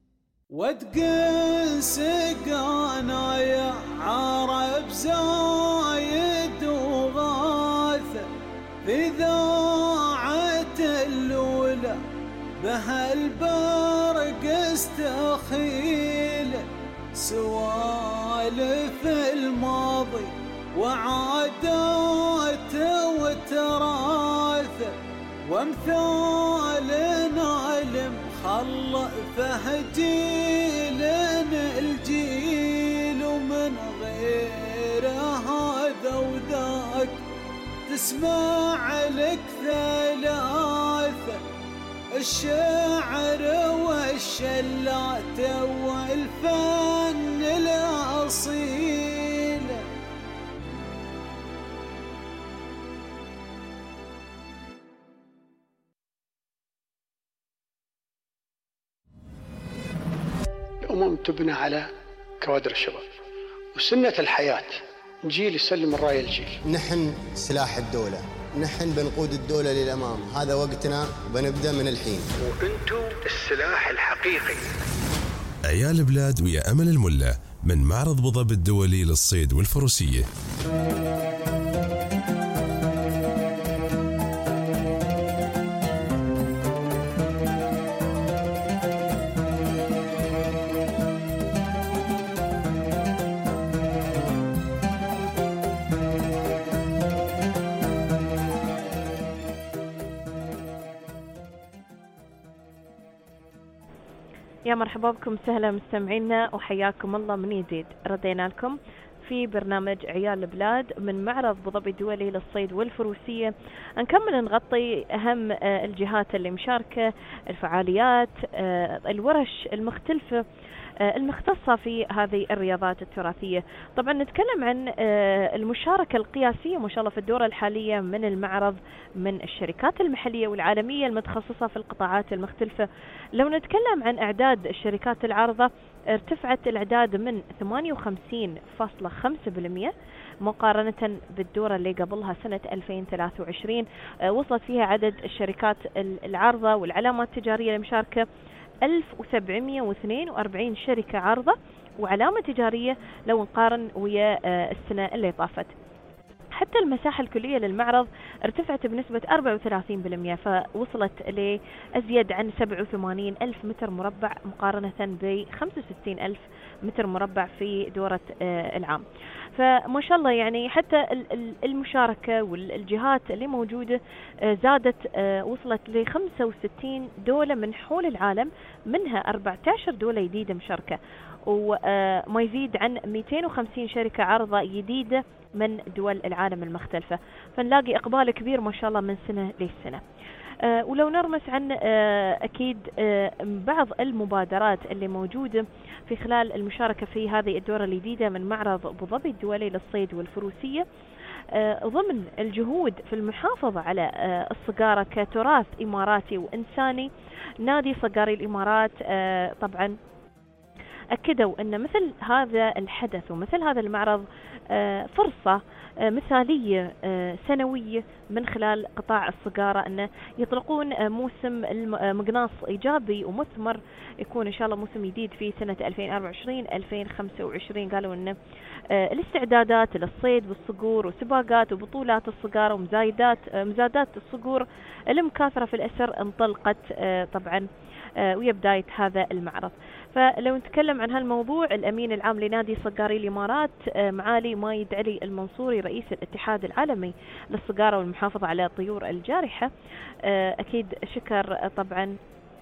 وتقيس قانا يا عرب زايد وغاث في ذاعة اللولى بهالبرق استخيل سوالف الماضي وعادات وتراث وامثالنا المخلى فهجيلنا الجيل ومن غير هذا وذاك تسمع لك ثلاثة الشعر والشلات والفن الأصيل. الأمم تبنى على كوادر الشباب، وسنة الحياة جيل يسلم الراية الجيل. نحن سلاح الدولة، نحن بنقود الدولة للأمام، هذا وقتنا وبنبدأ من الحين. وأنتم السلاح الحقيقي. عيال بلاد ويا أمل الملة من معرض بوظبي الدولي للصيد والفروسية. يا مرحبا بكم، سهلا مستمعينا وحياكم الله من جديد. ردينا لكم في برنامج عيال البلاد من معرض بوظبي الدولي للصيد والفروسية. نكمل نغطي أهم الجهات اللي مشاركة، الفعاليات، الورش المختلفة المختصة في هذه الرياضات التراثية. طبعا نتكلم عن المشاركة القياسية ما شاء الله في الدورة الحالية من المعرض من الشركات المحلية والعالمية المتخصصة في القطاعات المختلفة. لو نتكلم عن أعداد الشركات العارضة، ارتفعت الأعداد من 58.5% مقارنة بالدورة اللي قبلها سنة 2023. وصلت فيها عدد الشركات العارضة والعلامات التجارية المشاركة 1742 شركة عارضة وعلامة تجارية لو نقارن ويا السنة اللي طافت. حتى المساحة الكلية للمعرض ارتفعت بنسبة 34%، فوصلت لأزيد عن 87 ألف متر مربع مقارنة ب 65 ألف متر مربع في دورة العام. فما شاء الله يعني حتى المشاركة والجهات اللي موجودة زادت، وصلت ل 65 دولة من حول العالم، منها 14 دولة جديدة مشاركة، وما يزيد عن 250 شركة عارضة جديدة من دول العالم المختلفة. فنلاقي إقبال كبير ما شاء الله من سنة للسنة. ولو نرمس عن أكيد بعض المبادرات اللي موجودة في خلال المشاركة في هذه الدورة الجديدة من معرض بوظبي الدولي للصيد والفروسية، ضمن الجهود في المحافظة على الصقارة كتراث إماراتي وإنساني، نادي صقاري الإمارات طبعا أكدوا أن مثل هذا الحدث ومثل هذا المعرض فرصة مثالية سنوية من خلال قطاع الصقارة، أن يطلقون موسم مقناص إيجابي ومثمر، يكون إن شاء الله موسم جديد في سنة 2024-2025. قالوا أن الاستعدادات للصيد بالصقور وسباقات وبطولات الصقارة ومزادات الصقور المكاثرة في الأسر انطلقت طبعا ويا بداية هذا المعرض. فلو نتكلم عن هالموضوع، الأمين العام لنادي صقاري الإمارات معالي مايد علي المنصوري رئيس الاتحاد العالمي للصقارة والمحافظة على الطيور الجارحة، أكيد شكر طبعا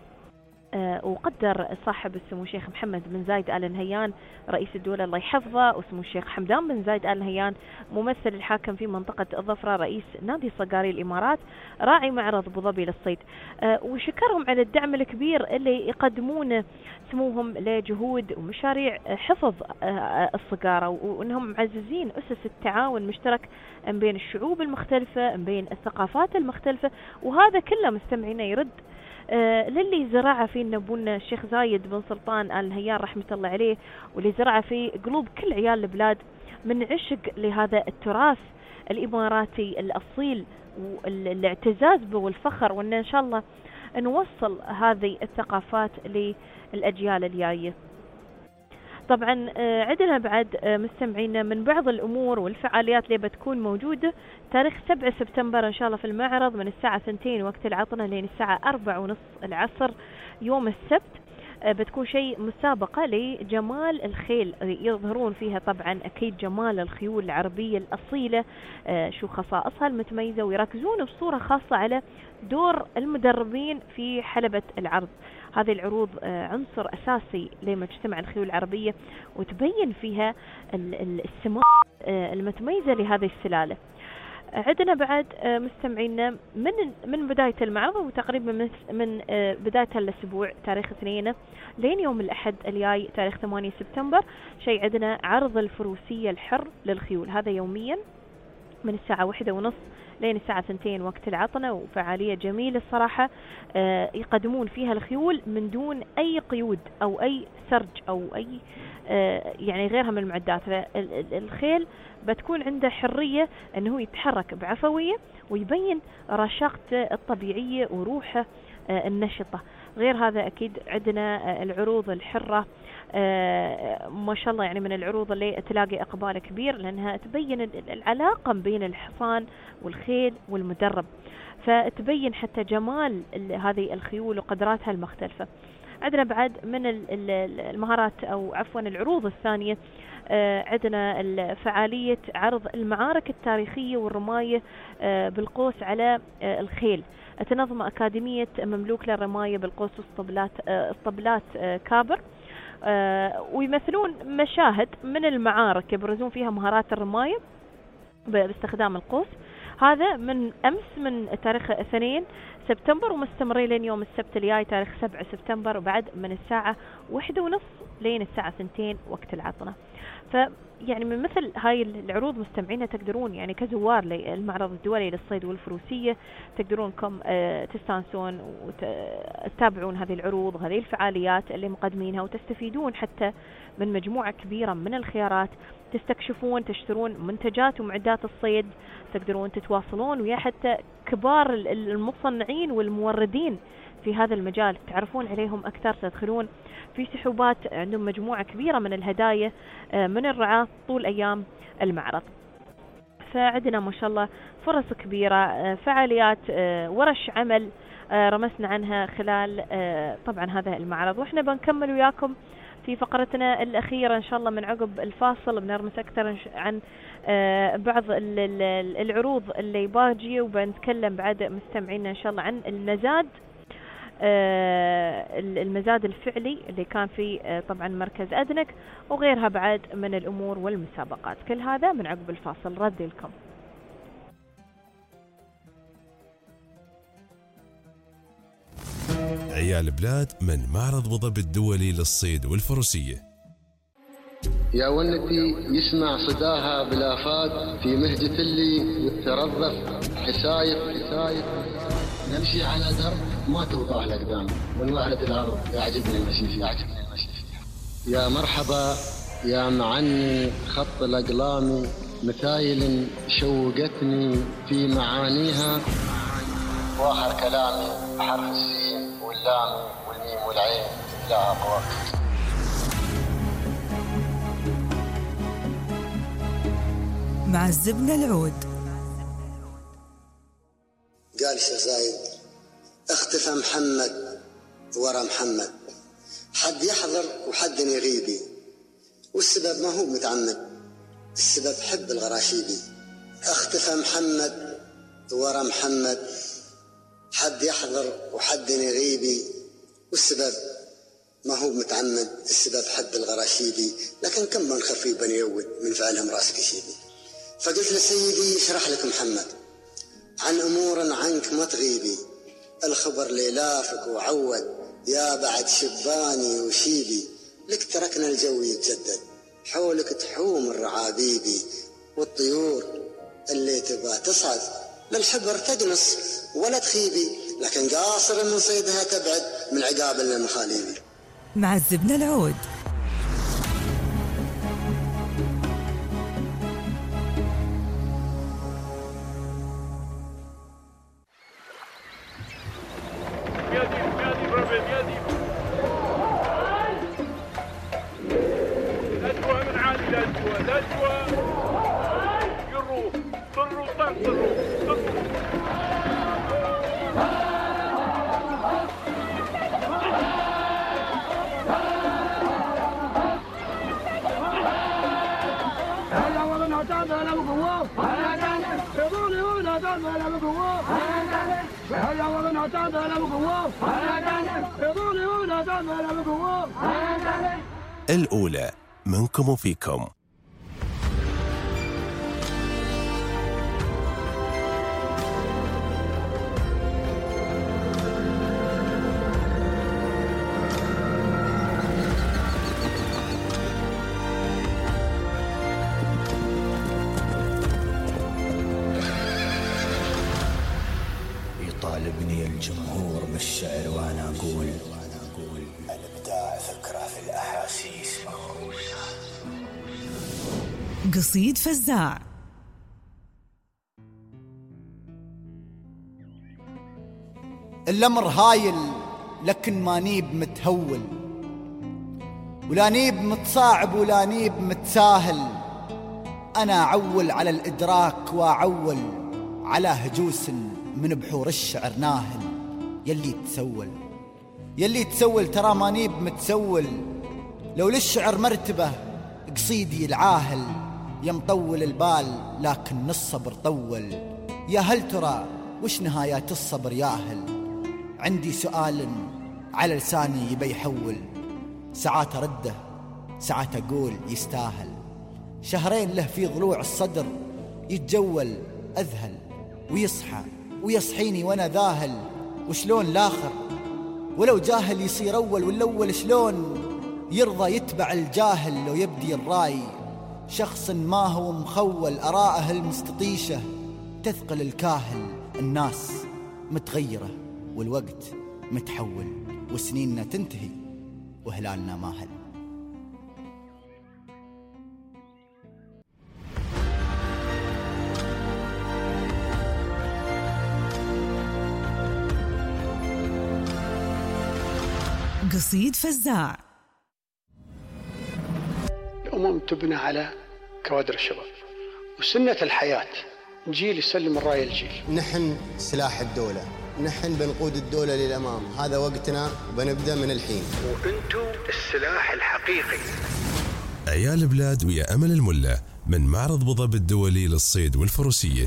وقدر صاحب السمو الشيخ محمد بن زايد آل نهيان رئيس الدولة الله يحفظه، وسمو الشيخ حمدان بن زايد آل نهيان ممثل الحاكم في منطقة الظفرة رئيس نادي صقاري الإمارات راعي معرض بوظبي للصيد، وشكرهم على الدعم الكبير اللي يقدمونه سموهم لجهود ومشاريع حفظ الصقارة، وأنهم معززين أسس التعاون المشترك بين الشعوب المختلفة بين الثقافات المختلفة. وهذا كله مستمعينا يرد للي زرعه في نبونا الشيخ زايد بن سلطان آل نهيان رحمة الله عليه، واللي زرعه في قلوب كل عيال البلاد من عشق لهذا التراث الإماراتي الأصيل والاعتزاز به والفخر، وأن إن شاء الله نوصل هذه الثقافات للأجيال الجاية. طبعا عندنا بعد مستمعينا من بعض الأمور والفعاليات اللي بتكون موجودة تاريخ 7 سبتمبر إن شاء الله في المعرض من الساعة 2 وقت العطنة لين الساعة 4:30 العصر يوم السبت. بتكون شيء مسابقة لجمال الخيل، يظهرون فيها طبعا أكيد جمال الخيول العربية الأصيلة، شو خصائصها المتميزة، ويركزون بصورة خاصة على دور المدربين في حلبة العرض. هذه العروض عنصر أساسي لمجتمع الخيول العربية، وتبين فيها السمات المتميزة لهذه السلالة. عندنا بعد مستمعينا من بداية المعرض وتقريبا من بداية الأسبوع تاريخ 2 لين يوم الأحد الجاي تاريخ 8 سبتمبر شيء عندنا عرض الفروسية الحر للخيول. هذا يوميا من الساعة 1:30 لين الساعة 2 وقت العطنة، وفعالية جميلة الصراحة يقدمون فيها الخيول من دون أي قيود أو أي سرج أو أي يعني غيرها من المعدات. الخيل بتكون عنده حرية أنه يتحرك بعفوية ويبين رشاقته الطبيعية وروحه النشطة. غير هذا أكيد عندنا العروض الحرة ما شاء الله، يعني من العروض اللي تلاقي إقبال كبير لأنها تبين العلاقة بين الحصان والخيل والمدرب، فتبين حتى جمال هذه الخيول وقدراتها المختلفة. عندنا بعد من المهارات أو عفوا العروض الثانية عندنا فعالية عرض المعارك التاريخية والرماية بالقوس على الخيل. تنظم أكاديمية مملوك للرماية بالقوس اسطبلات كابر، ويمثلون مشاهد من المعارك يبرزون فيها مهارات الرماية باستخدام القوس. هذا من أمس من تاريخ 2 سبتمبر ومستمرين لين يوم السبت الجاي تاريخ 7 سبتمبر، وبعد من الساعة 1:30 لين الساعة 2 وقت العطنة. فيعني من مثل هاي العروض مستمعين تقدرون يعني كزوار للمعرض الدولي للصيد والفروسية تقدرونكم تستانسون وتتابعون هذه العروض وهذه الفعاليات اللي مقدمينها، وتستفيدون حتى من مجموعة كبيرة من الخيارات. تستكشفون تشترون منتجات ومعدات الصيد، تقدرون تتواصلون ويا حتى كبار المصنعين والموردين في هذا المجال، تعرفون عليهم أكثر، تدخلون في سحوبات عندهم مجموعة كبيرة من الهدايا من الرعاة طول أيام المعرض. فعندنا ما شاء الله فرص كبيرة، فعاليات، ورش عمل رمسنا عنها خلال طبعا هذا المعرض. وإحنا بنكمل وياكم في فقرتنا الأخيرة إن شاء الله من عقب الفاصل، بنرمس أكثر عن بعض العروض اللي باجية، وبنتكلم بعد مستمعينا إن شاء الله عن المزاد الفعلي اللي كان في طبعا مركز أدنك وغيرها بعد من الأمور والمسابقات. كل هذا من عقب الفاصل، ردي لكم. عيال بلاد من معرض أبو ظبي الدولي للصيد والفروسية. يا ونتي يسمع صداها بالآفاق في مهجة اللي وترضف حسايق نمشي على درب ما توضح الأقدام من وهلة الأرض. يعجبني المشي فيها يا مرحبا يا معني خط الأقلام مثايل شوقتني في معانيها، وآخر كلامي بحرف السين واللام والميم والعين لا أقوى. مع الزبنة العود. قال الشيخ زايد اختفى محمد ورا محمد، حد يحضر وحد يغيبي، والسبب ما هو متعمد، السبب حب الغراشيبي. اختفى محمد ورا محمد، حد يحضر وحد يغيبي، والسبب ما هو متعمد، السبب حب الغراشيبي. لكن كم من خفي بني يود من فعلهم راسك يشيبي. فقلت لسيدي يشرح لك محمد عن أمور عنك ما تغيبي، الخبر ليلافك وعود يا بعد شباني وشيبي. لك تركنا الجو يتجدد، حولك تحوم الرعابيبي، والطيور اللي تبى تصعد للحبر تجنص ولا تخيبي، لكن قاصر من صيدها تبعد من عقاب المخاليبي. مع الزبنة العود. الأولى منكم وفيكم. الجمهور بالشعر وانا اقول الابداع فكرة في الاحاسيس مهروسة. قصيد فزاع. الأمر هايل لكن ما نيب متهول، ولا نيب متصاعب ولا نيب متساهل. أنا أعول على الإدراك وأعول على هجوس من بحور الشعر ناهل. يلي تسول ترى ما نيب متسول. لو للشعر مرتبة قصيدي العاهل، يا مطول البال لكن الصبر طول. يا هل ترى وش نهايات الصبر ياهل؟ عندي سؤال على لساني يبي يحول، ساعات أرده ساعات أقول يستاهل. شهرين له في ضلوع الصدر يتجول أذهل، ويصحى ويصحيني وأنا ذاهل. وشلون الآخر ولو جاهل يصير أول، والأول شلون يرضى يتبع الجاهل؟ لو يبدي الراي شخص ما هو مخول، أراءه المستطيشة تثقل الكاهل. الناس متغيرة والوقت متحول، وسنيننا تنتهي وهلالنا ماهل. قصيد فزاع. الأمم تبنى على كوادر الشباب، وسنة الحياة جيل يسلم الراية الجيل. نحن سلاح الدولة، نحن بنقود الدولة للأمام. هذا وقتنا وبنبدأ من الحين. وأنتم السلاح الحقيقي. عيال بلاد ويا أمل الملة من معرض أبو ظبي الدولي للصيد والفروسية.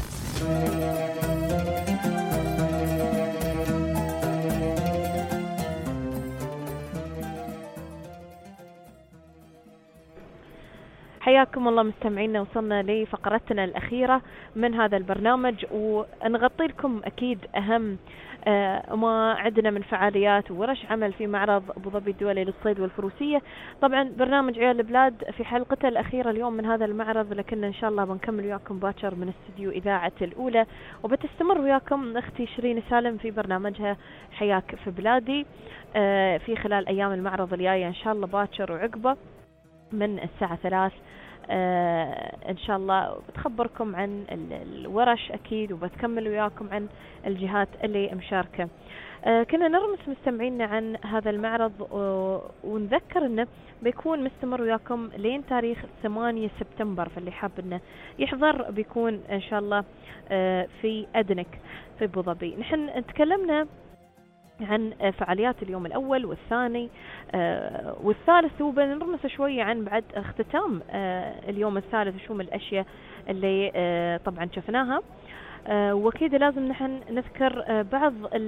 حياكم الله مستمعينا، وصلنا لفقرتنا الأخيرة من هذا البرنامج، ونغطي لكم أكيد أهم ما عندنا من فعاليات وورش عمل في معرض أبو ظبي الدولي للصيد والفروسية. طبعا برنامج عيال البلاد في حلقته الأخيرة اليوم من هذا المعرض، لكن إن شاء الله بنكمل وياكم باكر من استديو إذاعة الأولى، وبتستمر وياكم أختي شيرين سالم في برنامجها حياك في بلادي في خلال أيام المعرض الجاية إن شاء الله باكر وعقبه من الساعة 3 إن شاء الله. بتخبركم عن الورش أكيد، وبتكمل وياكم عن الجهات اللي مشاركة. كنا نرمس مستمعينا عن هذا المعرض، ونذكر أنه بيكون مستمر وياكم لين تاريخ 8 سبتمبر، فاللي حاب أنه يحضر بيكون إن شاء الله في أدنك في أبو ظبي. نحن تكلمنا عن فعاليات اليوم الأول والثاني والثالث، وبنرمس شوية عن بعد اختتام اليوم الثالث وشو من الأشياء اللي طبعا شفناها. وكذا لازم نحن نذكر بعض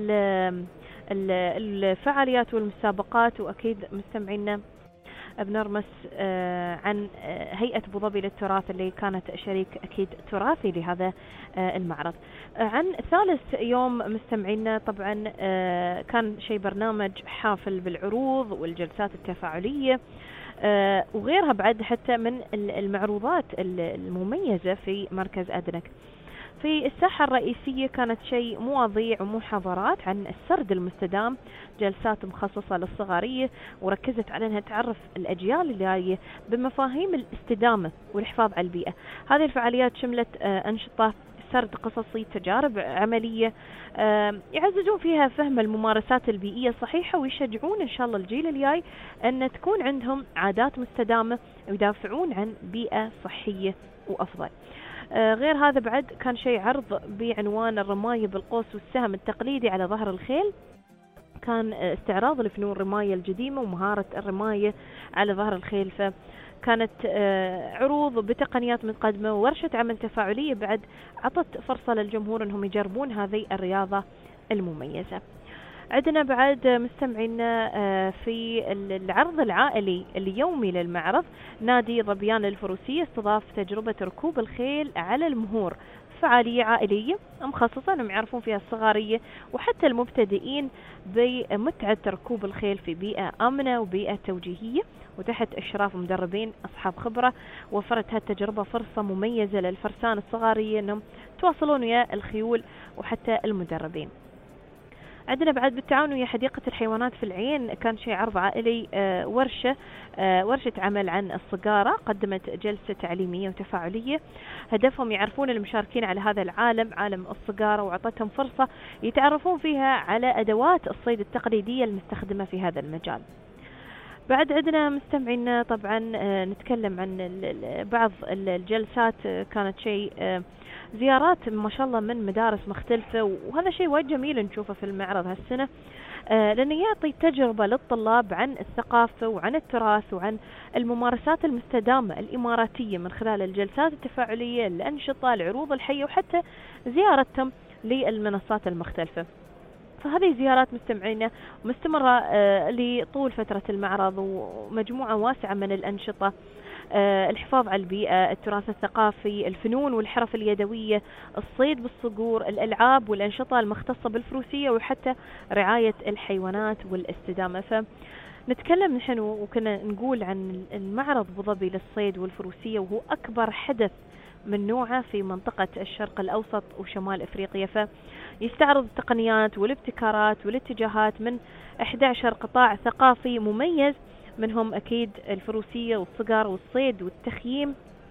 الفعاليات والمسابقات، وأكيد مستمعينا بنرمس عن هيئة أبو ظبي للتراث اللي كانت شريك أكيد تراثي لهذا المعرض. عن ثالث يوم مستمعينا طبعا كان شيء برنامج حافل بالعروض والجلسات التفاعلية وغيرها بعد حتى من المعروضات المميزة في مركز أدنك. في الساحة الرئيسية كانت شيء مواضيع ومحاضرات عن السرد المستدام، جلسات مخصصة للصغارية وركزت على أنها تعرف الأجيال اللي جاية بمفاهيم الاستدامة والحفاظ على البيئة. هذه الفعاليات شملت أنشطة سرد قصصي، تجارب عملية يعززون فيها فهم الممارسات البيئية الصحيحة، ويشجعون إن شاء الله الجيل الجاي أن تكون عندهم عادات مستدامة ويدافعون عن بيئة صحية وأفضل. غير هذا بعد كان شيء عرض بعنوان الرماية بالقوس والسهم التقليدي على ظهر الخيل. كان استعراض لفنون الرماية القديمة ومهارة الرماية على ظهر الخيل، فكانت عروض بتقنيات متقدمة وورشة عمل تفاعلية بعد عطت فرصة للجمهور أنهم يجربون هذه الرياضة المميزة. عندنا بعد مستمعينا في العرض العائلي اليومي للمعرض، نادي ظبيان للفروسية استضاف تجربة ركوب الخيل على المهور، فعالية عائلية مخصصة انهم يعرفون فيها الصغارية وحتى المبتدئين بمتعة ركوب الخيل في بيئة آمنة وبيئة توجيهية وتحت إشراف مدربين أصحاب خبرة. وفرت هالتجربة فرصة مميزة للفرسان الصغارية انهم تواصلون ويا الخيول وحتى المدربين. عندنا بعد بالتعاون ويا حديقة الحيوانات في العين كان شيء عرض عائلي، ورشة عمل عن الصقارة، قدمت جلسة تعليمية وتفاعلية هدفهم يعرفون المشاركين على هذا العالم، عالم الصقارة، وعطتهم فرصة يتعرفون فيها على أدوات الصيد التقليدية المستخدمة في هذا المجال. بعد عندنا مستمعين طبعا نتكلم عن بعض الجلسات، كانت شيء زيارات ما شاء الله من مدارس مختلفة، وهذا شيء وايد جميل نشوفه في المعرض هالسنة، لأنه يعطي تجربة للطلاب عن الثقافة وعن التراث وعن الممارسات المستدامة الإماراتية من خلال الجلسات التفاعلية، الأنشطة، العروض الحية، وحتى زيارتهم للمنصات المختلفة. فهذه زيارات مستمعينا مستمرة لطول فترة المعرض، ومجموعة واسعة من الأنشطة، الحفاظ على البيئة، التراث الثقافي، الفنون والحرف اليدوية، الصيد بالصقور، الألعاب والأنشطة المختصة بالفروسية، وحتى رعاية الحيوانات والاستدامة. فنتكلم نحن وكنا نقول عن المعرض أبوظبي للصيد والفروسية، وهو أكبر حدث من نوعه في منطقة الشرق الأوسط وشمال أفريقيا، فيستعرض التقنيات والابتكارات والاتجاهات من 11 قطاع ثقافي مميز، منهم أكيد الفروسية والصقار والصيد والتخييم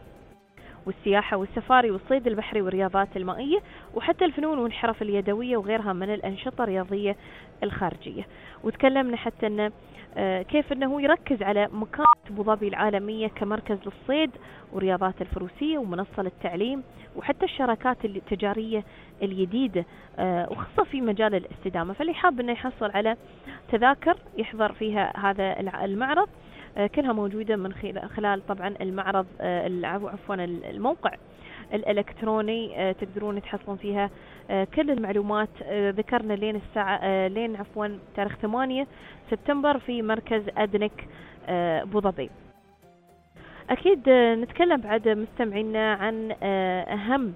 والسياحة والسفاري والصيد البحري والرياضات المائية، وحتى الفنون والحرف اليدوية وغيرها من الأنشطة الرياضية الخارجية. وتكلمنا حتى أنه كيف أنه يركز على مكانة أبوظبي العالمية كمركز للصيد ورياضات الفروسية ومنصة للتعليم، وحتى الشراكات التجارية الجديدة، وخاصة في مجال الاستدامة. فاللي حاب أنه يحصل على تذاكر يحضر فيها هذا المعرض، كلها موجودة من خلال طبعا المعرض عفوا الموقع الإلكتروني، تقدرون تحصلون فيها كل المعلومات. ذكرنا لين الساعة تاريخ 8 سبتمبر في مركز أدنك أبوظبي. أكيد نتكلم بعد مستمعينا عن أهم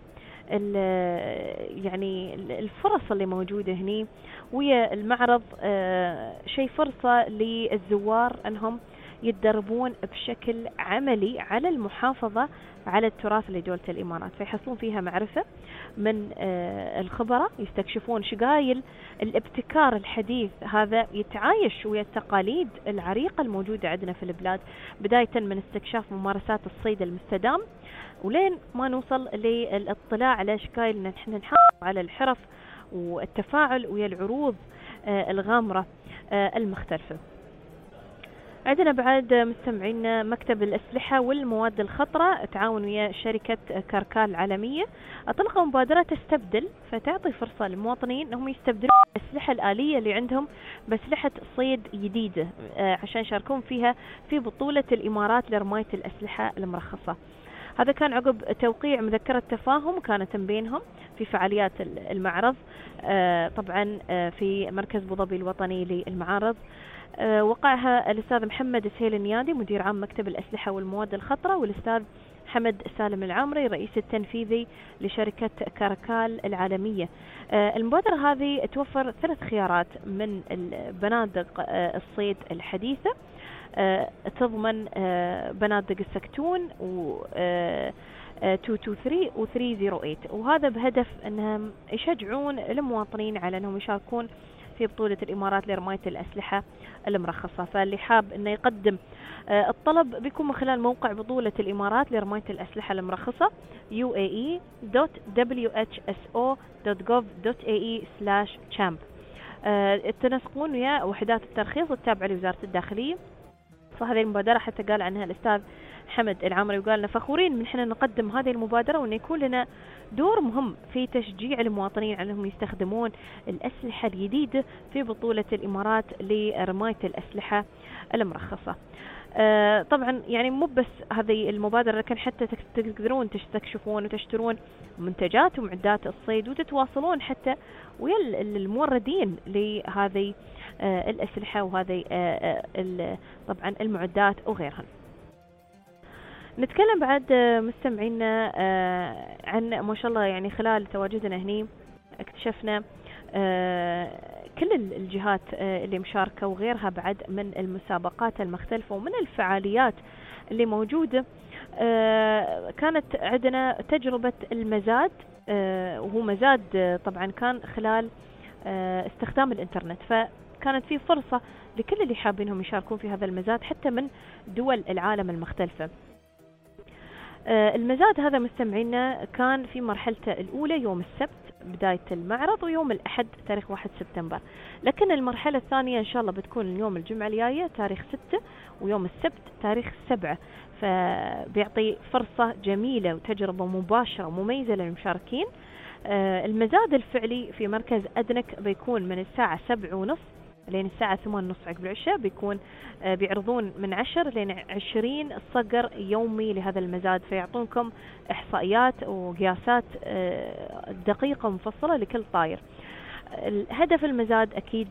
يعني الفرص اللي موجودة هني ويا المعرض، شيء فرصة للزوار أنهم يتدربون بشكل عملي على المحافظة على التراث لدولة الإمارات، فيحصلون فيها معرفة من الخبراء، يستكشفون شقايل الابتكار الحديث هذا يتعايش ويا التقاليد العريقة الموجودة عندنا في البلاد، بداية من استكشاف ممارسات الصيد المستدام ولين ما نوصل للاطلاع على شقايل ان احنا نحافظ على الحرف والتفاعل ويا العروض الغامرة المختلفة. عندنا بعد مستمعينا مكتب الأسلحة والمواد الخطرة تعاون ويا شركة كاركال العالمية، أطلقوا مبادرة تستبدل، فتعطي فرصة للمواطنين أنهم يستبدلون الأسلحة الآلية اللي عندهم بأسلحة صيد جديدة عشان يشاركون فيها في بطولة الإمارات لرماية الأسلحة المرخصة. هذا كان عقب توقيع مذكرة تفاهم كانت بينهم في فعاليات المعرض، طبعا في مركز أبوظبي الوطني للمعارض. وقعها الأستاذ محمد سهيل النيادي مدير عام مكتب الأسلحة والمواد الخطرة، والأستاذ حمد سالم العامري رئيس التنفيذي لشركة كاركال العالمية. المبادرة هذه توفر 3 خيارات من البنادق الصيد الحديثة، تضمن بنادق السكتون و 223 و 308، وهذا بهدف أنهم يشجعون المواطنين على أنهم يشاركون في بطولة الإمارات لرماية الأسلحة المرخصة. فاللي حاب أنه يقدم الطلب بيكون من خلال موقع بطولة الإمارات لرماية الأسلحة المرخصة uae.wso.gov.ae/champ. التنسقون ويا وحدات الترخيص التابعة لوزارة الداخلية. فهذه المبادرة حتى قال عنها الأستاذ حمد العامري وقالنا فخورين من حنا نقدم هذه المبادرة وأن يكون لنا دور مهم في تشجيع المواطنين على أنهم يستخدمون الأسلحة الجديدة في بطولة الإمارات لرماية الأسلحة المرخصة. طبعا يعني مو بس هذه المبادرة، لكن حتى تقدرون تستكشفون وتشترون منتجات ومعدات الصيد وتتواصلون حتى ويا الموردين لهذه الأسلحة وهذه طبعا المعدات وغيرها. نتكلم بعد مستمعينا عن ما شاء الله يعني خلال تواجدنا هني اكتشفنا كل الجهات اللي مشاركة وغيرها بعد من المسابقات المختلفة ومن الفعاليات اللي موجودة. كانت عندنا تجربة المزاد، وهو مزاد طبعا كان خلال استخدام الإنترنت. فكانت في فرصة لكل اللي حابينهم يشاركون في هذا المزاد حتى من دول العالم المختلفة. المزاد هذا مستمعينا كان في مرحلته الأولى يوم السبت بداية المعرض، ويوم الأحد تاريخ 1 سبتمبر، لكن المرحلة الثانية إن شاء الله بتكون يوم الجمعة الجاية تاريخ 6 ويوم السبت تاريخ 7. فبيعطي فرصة جميلة وتجربة مباشرة ومميزة للمشاركين. المزاد الفعلي في مركز أدنك بيكون من الساعة 7:30 لين الساعة 8:30 عقب العشاء. بيكون بيعرضون من 10 لين 20 صقر يومي لهذا المزاد، فيعطونكم إحصائيات وقياسات دقيقة ومفصلة لكل طائر. هدف المزاد أكيد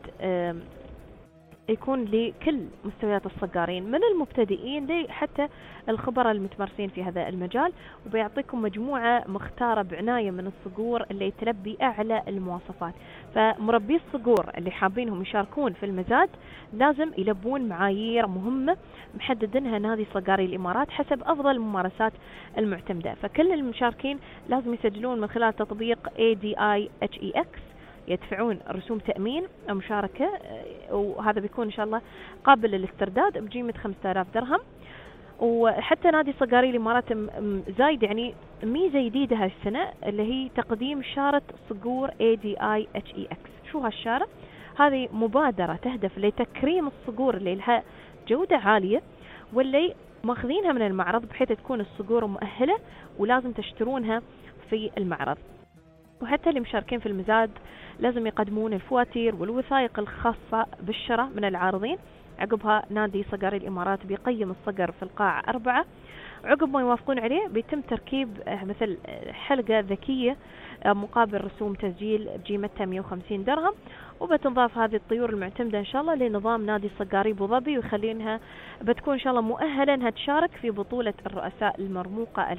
يكون لكل مستويات الصقارين من المبتدئين حتى الخبراء المتمرسين في هذا المجال، وبيعطيكم مجموعة مختارة بعناية من الصقور اللي تلبي أعلى المواصفات. فمربي الصقور اللي حابينهم يشاركون في المزاد لازم يلبون معايير مهمة محددينها نادي صقاري الإمارات حسب أفضل الممارسات المعتمدة. فكل المشاركين لازم يسجلون من خلال تطبيق ADI-HEX، يدفعون رسوم تأمين مشاركة، وهذا بيكون إن شاء الله قابل للاسترداد بقيمة 5000 درهم. وحتى نادي صقاري الإمارات زايد يعني ميزة جديدة هالسنة اللي هي تقديم شارة صقور ADI-HEX. شو هالشارة؟ هذه مبادرة تهدف لتكريم الصقور اللي لها جودة عالية واللي ماخذينها من المعرض، بحيث تكون الصقور مؤهلة ولازم تشترونها في المعرض. وحتى اللي مشاركين في المزاد لازم يقدمون الفواتير والوثائق الخاصة بالشراء من العارضين. عقبها نادي صقاري الإمارات بيقيم الصقر في القاعة 4. عقب ما يوافقون عليه بيتم تركيب مثل حلقة ذكية مقابل رسوم تسجيل بقيمتها 150 درهم، وبتنضاف هذه الطيور المعتمدة إن شاء الله لنظام نادي صقاري أبو ظبي، ويخلينها بتكون إن شاء الله مؤهلة أنها تشارك في بطولة الرؤساء المرموقة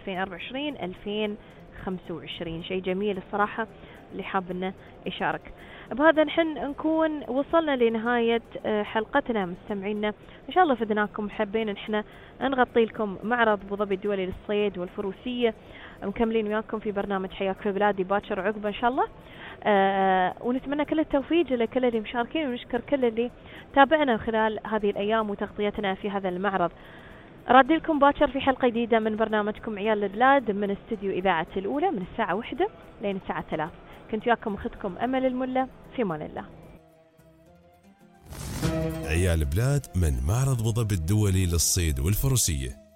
2024-2025. شيء جميل الصراحة اللي حاب انه يشارك. بهذا نحن نكون وصلنا لنهاية حلقتنا مستمعينا، ان شاء الله فدناكم. حابين نحن نغطي لكم معرض ابو ظبي الدولي للصيد والفروسية، مكملين وياكم في برنامج حياك في بلادي باكر عقبة ان شاء الله. ونتمنى كل التوفيق لكل اللي مشاركين، ونشكر كل اللي تابعنا خلال هذه الايام وتغطيتنا في هذا المعرض. رادي لكم باكر في حلقة جديدة من برنامجكم عيال البلاد من استديو إذاعة الأولى من الساعة 1 لين الساعة 3. كنت وياكم أختكم أمل الملة، في مان الله. عيال بلاد من معرض أبو ظبي الدولي للصيد والفروسية.